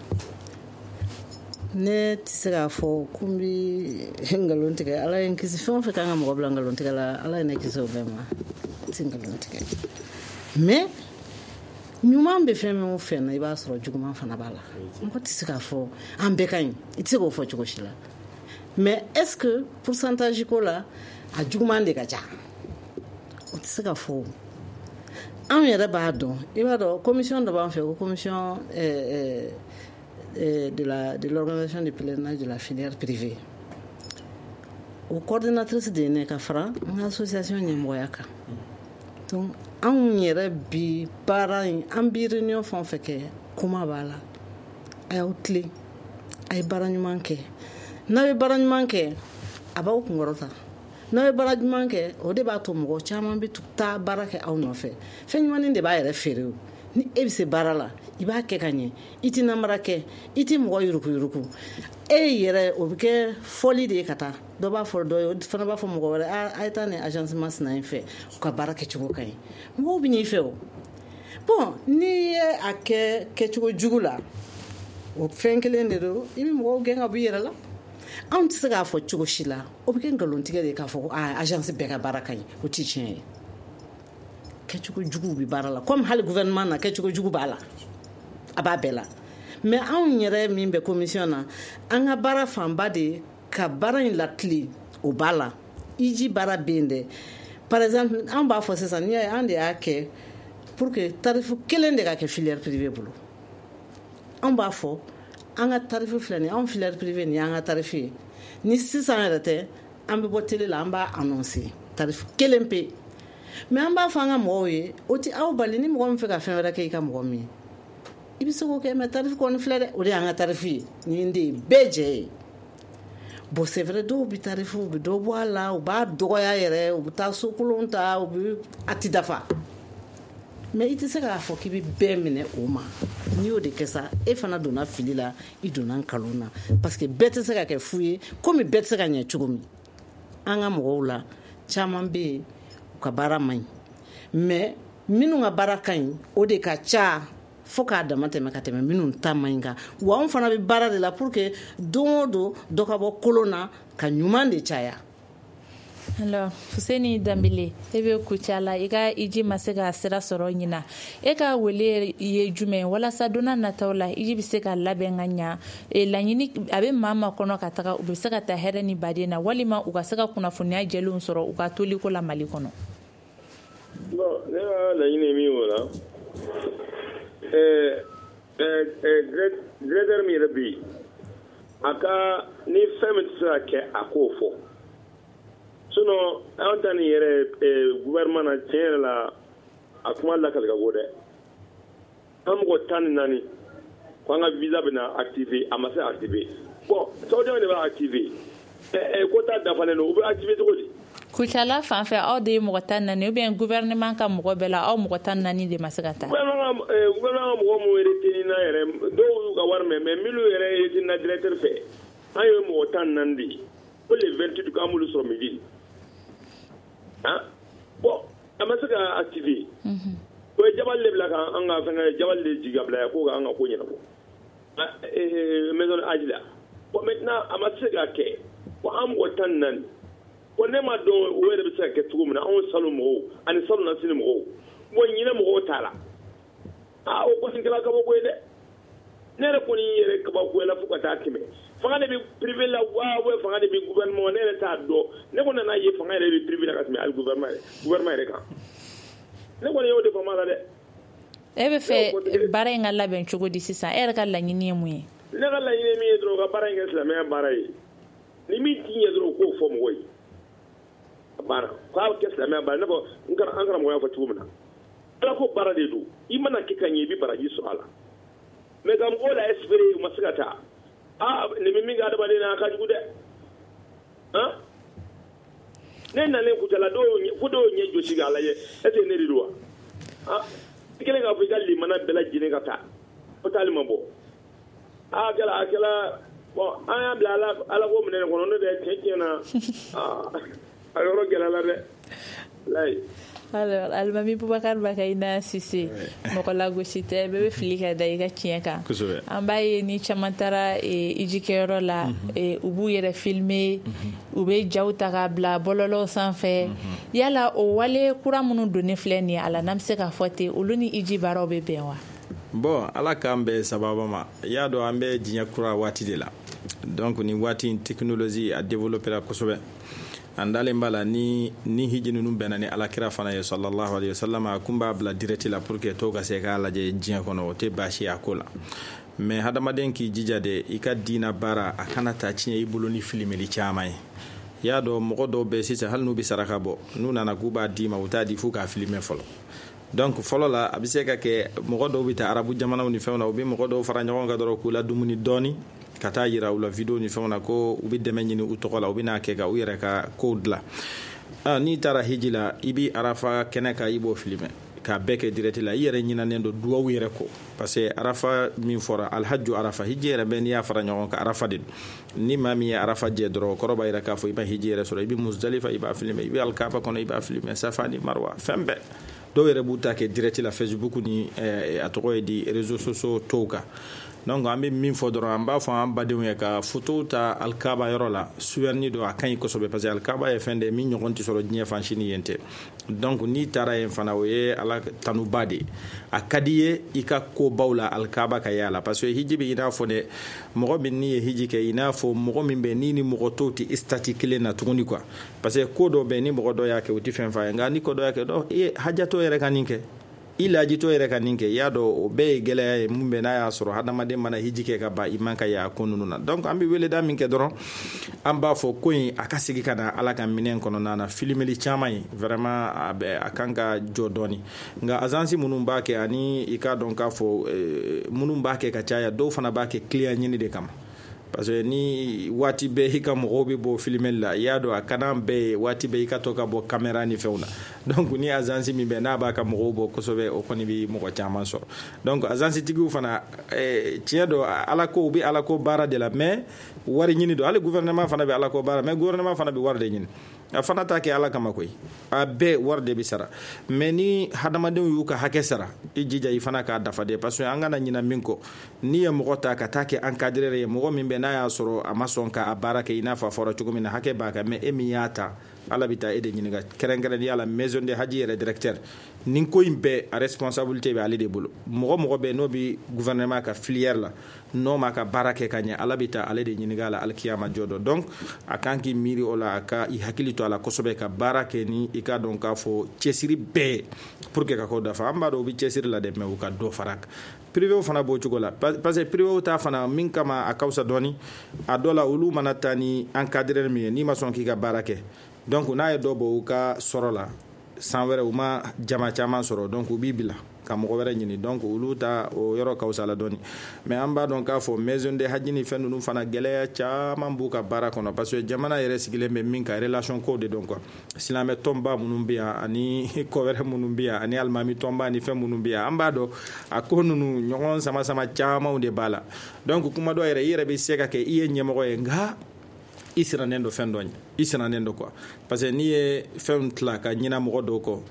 ne tɛ se k'a fɔ ko n bɛ nkalon tigɛ ala ye n kisi fɛn o fɛn kan ka mɔgɔ bila nkalon tigɛ la ala ye ne kisi o bɛɛ ma n tɛ nkalon tigɛ mais ɲuman bɛ fɛn min o fɛn na i b'a sɔrɔ juguman fana b'a la mɔgɔ tɛ se k'a fɔ an bɛɛ ka ɲi i tɛ se k'o fɔ cogo si la mais est-ce que pourcentage ko la a juguman de ka ca o tɛ se ka fɔ anw yɛrɛ b'a dɔn i b'a dɔn commission dɔ b'an fɛ ko commission de l'organisation du pèlerinage de la filière privée o coordinatrice de ye ne ka fara n ka association ɲɛmɔgɔya kan donc anw yɛrɛ bi baara in an bi réunion fɛn o fɛn kɛ kuma b'a la a y'aw tilen a ye baara ɲuman kɛ n'aw ye baara ɲuman kɛ a b'aw kunkɔrɔta n'aw ye baara ɲuman kɛ o de b'a to mɔgɔ caman bɛ taa baara kɛ aw nɔfɛ fɛn ɲumanin de b'a yɛrɛ feere o ni e bɛ se baara la i b'a kɛ ka ɲɛ i tɛ namara kɛ i tɛ mɔgɔ yuruku e yɛrɛ o bɛ kɛ fɔli de ye ka taa dɔ b'a fɔ dɔ ye o fana b'a fɔ mɔgɔ wɛrɛ a ye taa nin agence masina in fɛ u ka baara kɛcogo ka ɲi mɔgɔw bɛ n'i fɛ o bon n'i ye a kɛ kɛcogo jugu la o fɛn kelen de don i bɛ mɔgɔw gɛn ka bɔ i yɛrɛ la anw tɛ se k'a fɔ cogo si la o bɛ kɛ nkalontigɛ de ye k'a fɔ ko agence bɛɛ ka baara ka ɲi o tɛ tiɲɛ ye kɛcogo jugu bɛ baara la comme hali gouvernement na kɛcogo jugu b'a la a b'a bɛɛ la mais anw yɛrɛ min bɛ commission na an ka baara fanba de ye ka baara in latile o b'a la iji baara bɛ yen dɛ par exemple an b'a fɔ sisan n'i y'a ye an de y'a kɛ pour que tarifu kelen de ka kɛ filière privée bolo an b'a fɔ an ka tarifu filɛ nin anw filière privée nin y'an ka tarifu ye ni sisan yɛrɛ tɛ an bɛ bɔ télé la an b'a annoncer tarifu kelen pe mais an b'a fɔ an ka mɔgɔw ye o tɛ aw bali ni mɔgɔ min fɛ ka fɛn wɛrɛ kɛ i ka mɔgɔ min ye i bɛ se k'o kɛ mais tarifu kɔni filɛ dɛ o de y'an ka tarifu ye nin de ye bɛɛ jɛ ye bon c'est vrai dɔw bɛ tarifu u bɛ dɔ bɔ a la u b'a dɔgɔya yɛrɛ u bɛ taa so kolon ta u bɛ a tɛ dafa mais i tɛ se k'a fɔ k'i bɛ bɛɛ minɛ o ma n'i y'o de kɛ sa e fana donna fili la i donna nkalon na parce que bɛɛ tɛ se ka kɛ fu ye komi bɛɛ tɛ se ka ɲɛ cogo min an ka mɔgɔw la caman bɛ yen u ka baara man ɲi mais minnu ka baara ka ɲi o de ka ca fo k'a dama tɛmɛ ka tɛmɛ minnu ta man ɲi kan wa anw fana bɛ baara de la pour que don o don dɔ ka bɔ kolon na ka ɲuman de caya. Alors Fuseni Dambele e bɛ kucala la i ka iji ma se ka sira sɔrɔ ɲina e ka wele ye jumɛn walasa donna nataw la iji bɛ se ka labɛn ka ɲa laɲini a bɛ maa ma kɔnɔ ka taga u bɛ se ka taa hɛrɛ ni baden na walima u ka se ka kunnafoniya jɛlenw sɔrɔ u ka toliko la Mali kɔnɔ. Bon ne ka laɲini min o la directeur min yɛrɛ bɛ yen a ka ni fɛn min tɛ se ka kɛ a k'o fɔ. Sinon an ta nin yɛrɛ gouvernement na tiɲɛ yɛrɛ la a kuma lakali ka bɔ dɛ an mɔgɔ 14 ko an ka visa bɛna activer a ma se activer bon Saudiya de b'a activer ko ta dafalen don u bɛ activer cogo di. Kucala fan fɛ aw de ye mɔgɔ 14 ou bien gouvernement ka mɔgɔ bɛɛ la aw mɔgɔ 14 de ma se ka taa. Gouvernement mɔgɔ mun retenir na yɛrɛ dɔw y'u ka wari mɛn mais minnu yɛrɛ retenir na directeur fɛ an ye mɔgɔ 14 de ye ko le 28 k'an b'olu sɔrɔ midi. Bon a ma se ka activer o ye Jabal de bila ka an ka fɛngɛ Jabal de jigi ka bila ko an ka ko ɲɛnabɔ maison Adjila bon maintenant a ma se ka kɛ ko an mɔgɔ 14 ko ne ma dɔn o yɛrɛ bɛ se ka kɛ cogo min na anw salo mɔgɔw ani salo nasini mɔgɔw bon ɲinɛ mɔgɔw t'a la o kɔni kɛla kabako ye dɛ ne yɛrɛ kɔni yɛrɛ kabako la fo ka taa tɛmɛ fanga de bɛ privé la wa fanga de bɛ gouvernement ne yɛrɛ t'a dɔn ne kɔni nana ye fanga yɛrɛ bɛ privé la ka tɛmɛ hali gouvernement yɛrɛ kan ne kɔni y'o de faamu a la dɛ. E bɛ fɛ baara in ka labɛn cogo di sisan e yɛrɛ ka laɲini ye mun ye. Ne ka laɲini ye min ye dɔrɔn ka baara in kɛ silamɛya baara ye ni min t'i ɲɛ dɔrɔn k'o fɔ mɔgɔ ye a baara k'a kɛ silamɛya baara i n'a fɔ an karamɔgɔ y'a fɔ cogo min na ala ko baara de don i mana kɛ ka ɲɛ i bɛ baraji sɔrɔ a la mais ka mɔgɔw la espérer u ma se ka taa nin bɛ min kɛ adamaden na a ka jugu dɛ ne nalen Kucala fo dɔw ɲɛ josi k'a lajɛ est-ce que ne de don wa i kɛlen k'a fɔ i ka limana bɛɛ lajɛlen ka taa o taali ma bɔ a kɛla bon an y'a bila ala ko minɛ kɔnɔ ne de tiɲɛ na a yɔrɔ gɛlɛyala dɛ layi. Alors Alimami Boubacar Bakaina Sise mɔgɔ lagosi tɛ bɛɛ bɛ fili ka da i ka tiɲɛ kan an b'a ye ni caman taara iji kɛyɔrɔ la u b'u yɛrɛ filmer u bɛ jaw ta k'a bila bɔlɔlɔw sanfɛ yala o wale kura minnu donnen filɛ nin ye a la n'an bɛ se k'a fɔ ten olu ni iji baaraw bɛ bɛn wa. Bon ala k'an bɛɛ sababa ma y'a dɔn an bɛ diɲɛ kura waati de la donc ni waati in technologie a développera kosɛbɛ an dalen b'a la ni hiji ninnu bɛnna ni alakira fana ye sallallahu alaihi wasallam a kun b'a bila direct la pour que to ka se k'a lajɛ diɲɛ kɔnɔ o tɛ baasi a ko la mais hadamaden k'i jija de i ka diina baara a kana taa tiɲɛ i bolo ni filimeli caman ye y'a dɔn mɔgɔ dɔw bɛ sisan hali n'u bɛ saraka bɔ n'u nana k'u b'a d'i ma u t'a di fo k'a filmer fɔlɔ donc fɔlɔ la a bɛ se ka kɛ mɔgɔ dɔw bɛ taa arabu jamanaw ni fɛnw na u bɛ mɔgɔ dɔw fara ɲɔgɔn kan dɔrɔn k'u la dumuni dɔɔni ka taa yira u la video ni fɛnw na ko u bɛ dɛmɛ ɲini u tɔgɔ la u bɛ n'a kɛ ka u yɛrɛ ka kow dilan n'i taara hiji la i bɛ arafa kɛnɛ kan i b'o filmer k'a bɛɛ kɛ direct la i yɛrɛ ɲinanen don duwawu yɛrɛ kɔ parce que arafa min fɔra alhaju arafa hiji yɛrɛ bɛ n'i y'a fara ɲɔgɔn kan arafa de don ni maa min ye arafa jɛ dɔrɔn kɔrɔ b'a yira k'a fɔ i ma hiji yɛrɛ sɔrɔ i bɛ Muzdalifa i b'a filmer i bɛ alikaba kɔnɔ i b'a filmer safa ni marwa fɛn bɛɛ dɔw yɛrɛ b'u ta kɛ direct la Facebook ni a tɔgɔ ye di réseaux sociaux tɔw kan donc an bɛ min fɔ dɔrɔn an b'a fɔ an badenw ye ka photo ta alikaba yɔrɔ la souvenir don a ka ɲi kosɛbɛ parce que alikaba ye fɛn de ye min ɲɔgɔn tɛ sɔrɔ diɲɛ fan si ni yen tɛ donc n'i taara yen fana o ye ala tanuba de ye a ka di ye i ka kobaw la alikaba ka y'a la parce que hiji bɛ i n'a fɔ dɛ mɔgɔ min n'i ye hiji kɛ i n'a fɔ mɔgɔ min bɛ n'i ni mɔgɔ tɔw tɛ stati kelen na tuguni quoi parce que ko dɔ bɛ yen ni mɔgɔ dɔ y'a kɛ o tɛ fɛn f'a ye nka ni ko dɔ y'a kɛ hajatɔ yɛrɛ ka nin kɛ i lajitɔ yɛrɛ ka nin kɛ i y'a dɔn o bɛɛ ye gɛlɛya ye mun bɛ n'a y'a sɔrɔ hadamaden mana hiji kɛ ka ban i man ka y'a ko ninnu na donc an bɛ weleda min kɛ dɔrɔn an b'a fɔ ko in a ka segin ka na ala ka minɛn kɔnɔna na filimeli caman ye vraiment a kan ka jɔ dɔɔni nka agence minnu b'a kɛ ani i k'a dɔn k'a fɔ minnu b'a kɛ ka caya dɔw fana b'a kɛ client ɲini de kama parce que ni waati bɛɛ i ka mɔgɔw bɛ bɔ filmeli la i y'a dɔn a kana bɛɛ ye waati bɛɛ i ka to ka bɔ caméra ni fɛnw na donc ni agence min bɛ n'a b'a ka mɔgɔw bɔ kosɛbɛ o kɔni bɛ mɔgɔ caman sɔrɔ donc agence tigiw fana tiɲɛ don ala ko u bɛ ala ko baara de la mais wari ɲini don hali gouvernement fana bɛ ala ko baara mais gouvernement fana bɛ wari de ɲini a fana t'a kɛ ala kama koyi a bɛɛ wari de bɛ sara mais ni hadamadenw y'u ka hakɛ sara i jija i fana k'a dafa de parce que an kana ɲina min kɔ n'i ye mɔgɔ ta ka taa kɛ encadreur ye mɔgɔ min bɛ n'a y'a sɔrɔ a ma sɔn k'a baara kɛ i n'a fɔ a fɔra cogo min na hakɛ b'a kan mais e min y'a ta ala bɛ taa e de ɲininka kɛrɛnkɛrɛnnenya la maison de haji yɛrɛ directeur nin ko in bɛɛ a responsabilité bɛ ale de bolo mɔgɔ bɛ n'o bɛ gouvernement ka filière la n'o ma ka baara kɛ ka ɲɛ ala bɛ taa ale de ɲininka a la alikiyama jɔ dɔ donc a kan k'i miiri o la a ka i hakili to a la kosɛbɛ ka baara kɛ ni i ka dɔn k'a fɔ cɛsiri bɛɛ pour que ka ko dafa an b'a dɔn u bɛ cɛsiri la dɛ mais u ka dɔ fara privé fana b'o cogo la parce que privé ta fana min kama a ka fisa dɔɔni a dɔ la olu mana taa ni encadreur min ye n'i ma sɔn k'i ka baara kɛ donc n'a ye dɔ bɔ u ka sɔrɔ la san wɛrɛ u ma jama caman sɔrɔ donc u b'i bila ka mɔgɔ wɛrɛ ɲini donc olu ta o yɔrɔ ka fisa la dɔɔni mais an b'a dɔn k'a fɔ maison de haji ni fɛn ninnu fana gɛlɛya caman b'u ka baara kɔnɔ parce que jamana yɛrɛ sigilen bɛ min ka relation ko de dɔn quoi silamɛ tɔnba minnu bɛ yan ani ko wɛrɛ minnu bɛ yan ani alimami tɔnba ani fɛn minnu bɛ yan an b'a dɔn a ko ninnu ɲɔgɔn sama camanw de b'a la donc kuma dɔ yɛrɛ i yɛrɛ bɛ se ka kɛ i ye ɲɛmɔgɔ ye nka i sirannen dɔ fɛn dɔ ɲɛ i sirannen dɔ quoi parce que n'i ye fɛn tila ka ɲina mɔgɔ dɔw kɔ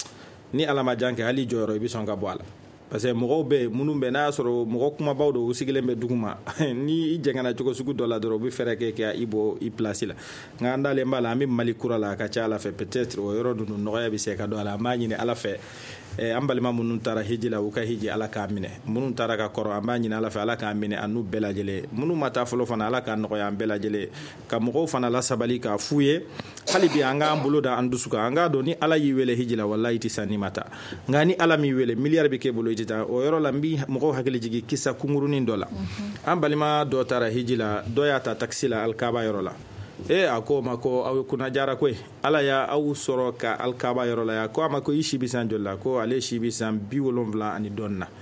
ni ala ma jan kɛ hali jɔyɔrɔ i bɛ sɔn ka bɔ a la parce que mɔgɔw bɛ minnu bɛ n'a y'a sɔrɔ mɔgɔ kumabaw don u sigilen bɛ dugu ma ni i jɛngɛnna cogo sugu dɔ la dɔrɔn u bɛ fɛɛrɛ kɛ ka i bɔ i place la nka an dalen b'a la an bɛ Mali kura la a ka ca ala fɛ peut-être o yɔrɔ ninnu nɔgɔya bɛ se ka don a la an b'a ɲini ala fɛ an balima minnu taara hiji la u ka hiji ala k'a minɛ minnu taara ka kɔrɔ an b'a ɲini ala fɛ ala k'a minɛ a n'u bɛɛ lajɛlen minnu ma taa fɔlɔ fana ala k'a nɔgɔya an bɛɛ lajɛlen ka mɔgɔw fana lasabali k'a f'u ye hali bi an k'an bolo da an dusu kan an k'a dɔn ni ala y'i wele hiji la wallahi i tɛ sa n'i ma taa nka ni ala m'i wele miliyari bɛ k'e bolo i tɛ taa o yɔrɔ la n bɛ mɔgɔw hakili jigin kisa kunkurunin dɔ la an balima dɔ taara hiji la dɔ y'a ta taxi la alikaba yɔrɔ la a ko ma ko aw kunna jara koyi ala y'a aw sɔrɔ ka alikaba yɔrɔ la ya ko a ma ko i si bɛ san joli la ko ale si bɛ san 70 ani dɔɔni na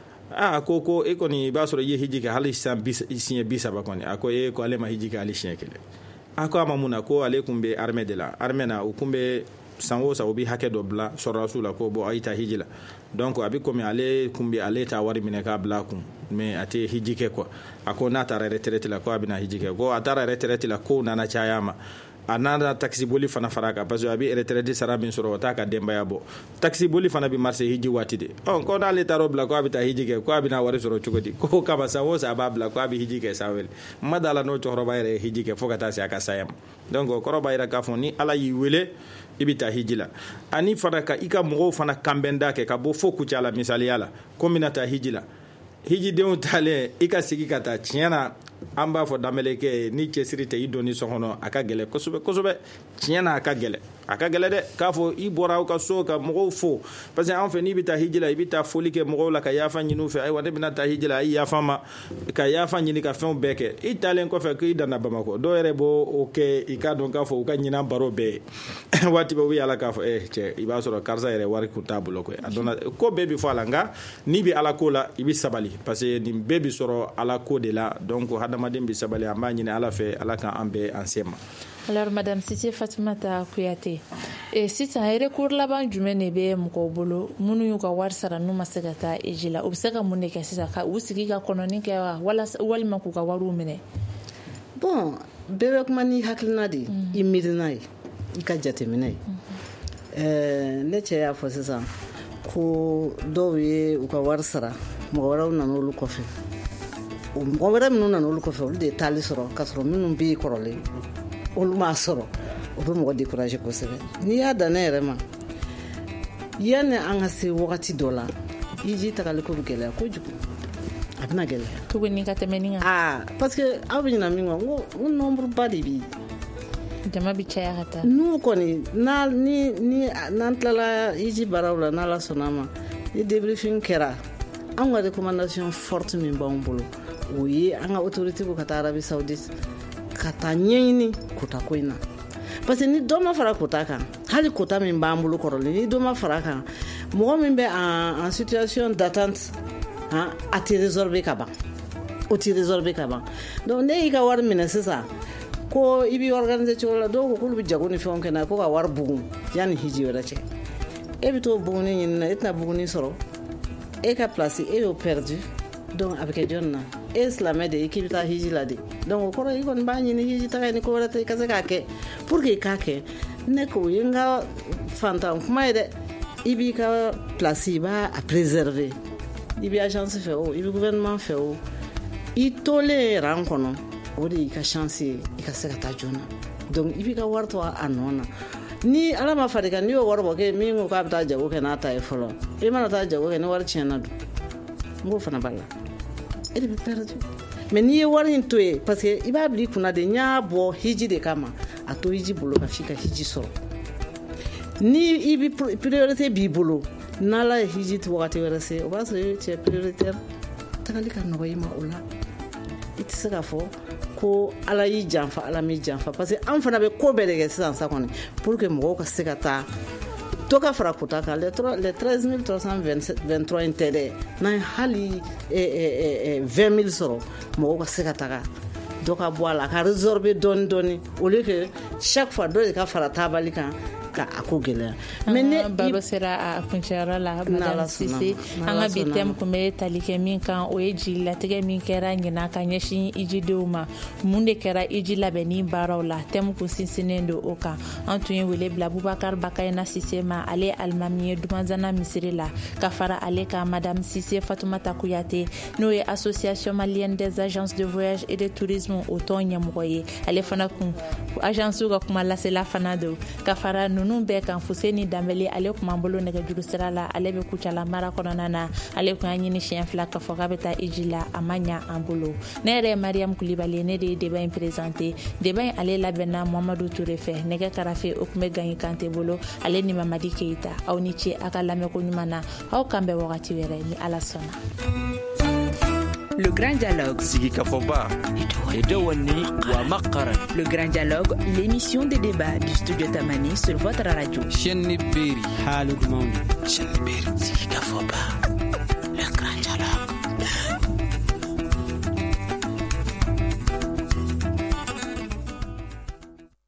a ko e kɔni i b'a sɔrɔ i ye hiji kɛ hali siɲɛ 30 kɔni a ko ko ale ma hiji kɛ hali siɲɛ 1 a ko a ma mun na ko ale tun bɛ armée de la armée na u tun bɛ san o san u bɛ hakɛ dɔ bila sɔrɔdasiw la ko bon a y'i ta hiji la donc a bɛ komi ale tun bɛ ale ta wari minɛ k'a bila a kun mais a tɛ hiji kɛ quoi a ko n'a taara retraite la ko a bɛna hiji kɛ ko a taara retraite la ko nana caya ma a nana taxi boli fana fara kan parce que a bɛ retraite sara min sɔrɔ o t'a ka denbaya bɔ taxi boli fana bɛ marché hiji waati de ko n'ale taara o bila ko a bɛ taa hiji kɛ ko a bɛna wari sɔrɔ cogo di ko kaba san o san a b'a bila ko a bɛ hiji kɛ san wɛrɛ ma da la n'o cɛkɔrɔba yɛrɛ ye hiji kɛ fo ka taa se a ka saya ma donc o kɔrɔ b'a jira k'a fɔ ni ala y'i wele i bɛ taa hiji la ani fana ka i ka mɔgɔw fana kanbɛnda kɛ ka bɔ fo Kucala la misaliya la ko n bɛna taa hiji la hijidenw taalen i ka sigi ka taa tiɲɛ na an b'a fɔ danbɛlɛkɛ ni cɛsiri tɛ i donni so kɔnɔ a ka gɛlɛ kosɛbɛ tiɲɛ na a ka gɛlɛ dɛ k'a fɔ i bɔra aw ka so ka mɔgɔw fo parce que an fɛ n'i bɛ taa hiji la i bɛ taa foli kɛ mɔgɔw la ka yafa ɲini u fɛ ayiwa ne bɛna taa hiji la a ye yafa n ma ka yafa ɲini ka fɛnw bɛɛ kɛ i taalen kɔfɛ ko i danna Bamakɔ dɔw yɛrɛ b'o kɛ i ka dɔn k'a fɔ u ka ɲinan baro bɛɛ ye waati bɛɛ u bɛ yala k'a fɔ cɛ i b'a sɔrɔ karisa yɛrɛ wari kun t'a bolo koyi a dɔnna ko bɛɛ bɛ fɔ a la nka n'i bɛ ala ko la i bɛ sabali parce que nin bɛɛ bɛ sɔrɔ ala ko de la donc hadamaden bɛ sabali an b'a ɲini ala fɛ ala k'an bɛɛ an se ma. Alors Madame Sisi Fatumata Kuyate sisan recours laban jumɛn de bɛ mɔgɔw bolo minnu y'u ka wari sara n'u ma se ka taa hiji la u bɛ se ka mun de kɛ sisan ka u sigi ka kɔnɔni kɛ walima k'u ka wariw minɛ. Bon bɛɛ bɛ kuma ni hakilina de i miirina ye i ka jateminɛ ye ne cɛ y'a fɔ sisan ko dɔw ye u ka wari sara mɔgɔ wɛrɛw nana olu kɔfɛ mɔgɔ wɛrɛ minnu nana olu kɔfɛ olu de ye taali sɔrɔ ka sɔrɔ minnu bɛ kɔrɔlen olu m'a sɔrɔ o bɛ mɔgɔ décourager kosɛbɛ n'i y'a dan ne yɛrɛ ma yanni an ka se wagati dɔ la hiji tagali ko bɛ gɛlɛya kojugu a bɛna gɛlɛya tuguni ka tɛmɛ nin kan parce que aw bɛ ɲina min kɔ n ko nombre ba de bɛ jama bɛ caya ka taa n'u kɔni n'an tilala hiji baaraw la n'ala sɔnna a ma ni débriefing kɛra an ka recommandation forte min b'an bolo o ye an ka autorité ko ka taa Arabie Saoudite ka taa ɲɛɲini kota ko in na parce que ni dɔ ma fara kota kan hali kota min b'an bolo kɔrɔlen ni dɔ ma fara kan mɔgɔ min bɛ en situation d'attente a tɛ résorber ka ban o tɛ résorber ka ban donc ne y'i ka wari minɛ sisan ko i bɛ organiser cogo la dɔw ko k'olu bɛ jago ni fɛnw kɛ na ko ka wari bugun yanni hiji wɛrɛ cɛ e bɛ t'o buguni ɲini na e tɛna buguni sɔrɔ e ka place e y'o perdu donc a bɛ kɛ jɔnni na e silamɛ de ye k'i bɛ taa hiji la de donc o kɔrɔ i kɔni b'a ɲini hiji taga ni ko wɛrɛ tɛ i ka se k'a kɛ pour que i k'a kɛ ne ko ye n ka fantan kuma ye dɛ i b'i ka place i b'a préserver i bɛ agence fɛ o i bɛ gouvernement fɛ o i tolen rang kɔnɔ o de y'i ka chance ye i ka se ka taa joona donc i b'i ka wari to a nɔ na ni ala ma far'i kan n'i y'o wari bɔ kɛ min ko k'a bɛ taa jago kɛ n'a ta ye fɔlɔ i mana taa jago kɛ ni wari tiɲɛna dun n k'o fana b'a la e de bɛ perdre mais n'i ye wari in to yen parce que i b'a bila i kunna de n y'a bɔ hiji de kama a to hiji bolo ka f'i ka hiji sɔrɔ ni i bɛ priorité b'i bolo n'ala ye hiji to wagati wɛrɛ se o b'a sɔrɔ cɛ prioritaire tagali ka nɔgɔ i ma o la i tɛ se k'a fɔ ko ala y'i janfa ala m'i janfa parce que an fana bɛ ko bɛɛ de kɛ sisan sa kɔni pour que mɔgɔw ka se ka taa dɔ ka fara kota kan les 13 323 in tɛ dɛ n'an ye hali 20 000 sɔrɔ mɔgɔw ka se ka taga dɔ ka bɔ a la ka résorber dɔɔni dɔɔni au lieu que chaque fois dɔ de ka fara taabali kan ka a ko gɛlɛya mais ne baro sera a kuncɛyɔrɔ la madame Sise an ka bi thème kun bɛ tali kɛ min kan o ye jigilatigɛ min kɛra ɲinan ka ɲɛsin ijidenw ma mun de kɛra iji labɛnni baaraw la thème kun sinsinnen don o kan an tun ye wele bila Bubakar Bakayina Sise ma ale ye alimami ye Dumanzana misiri la ka fara ale kan madame Sise Fatoumata Kuyate n'o ye association malienne des agences de voyage et de tourisme o tɔn ɲɛmɔgɔ ye ale fana kun agence ka kuma lasela fana don ka fara nunun bɛɛ kan Fuseni Dambele ale kun b'an bolo nɛgɛjuru sira la ale bɛ Kucala mara kɔnɔna na ale kun y'a ɲini siɲɛ 2 ka fɔ k'a bɛ taa iji la a ma ɲa an bolo ne yɛrɛ ye Mariam Kulibali ne de ye débat in présenté débat in ale labɛnna Mamadu Touré fɛ nɛgɛ karafe o kun bɛ Gaɲi Kante bolo ale ni Mamadi Keita aw ni ce a ka lamɛnko ɲuman na aw kan bɛ wagati wɛrɛ ni Ala sɔnna. Le Grand Dialogue. Sigikafoba. Edewani wa Makaran. Le Grand Dialogue, l'émission de débat du studio Tamani sur votre radio. Chaîne Beri. Halud Maondi. Chaîne Beri. Sigikafoba. Le Grand Dialogue.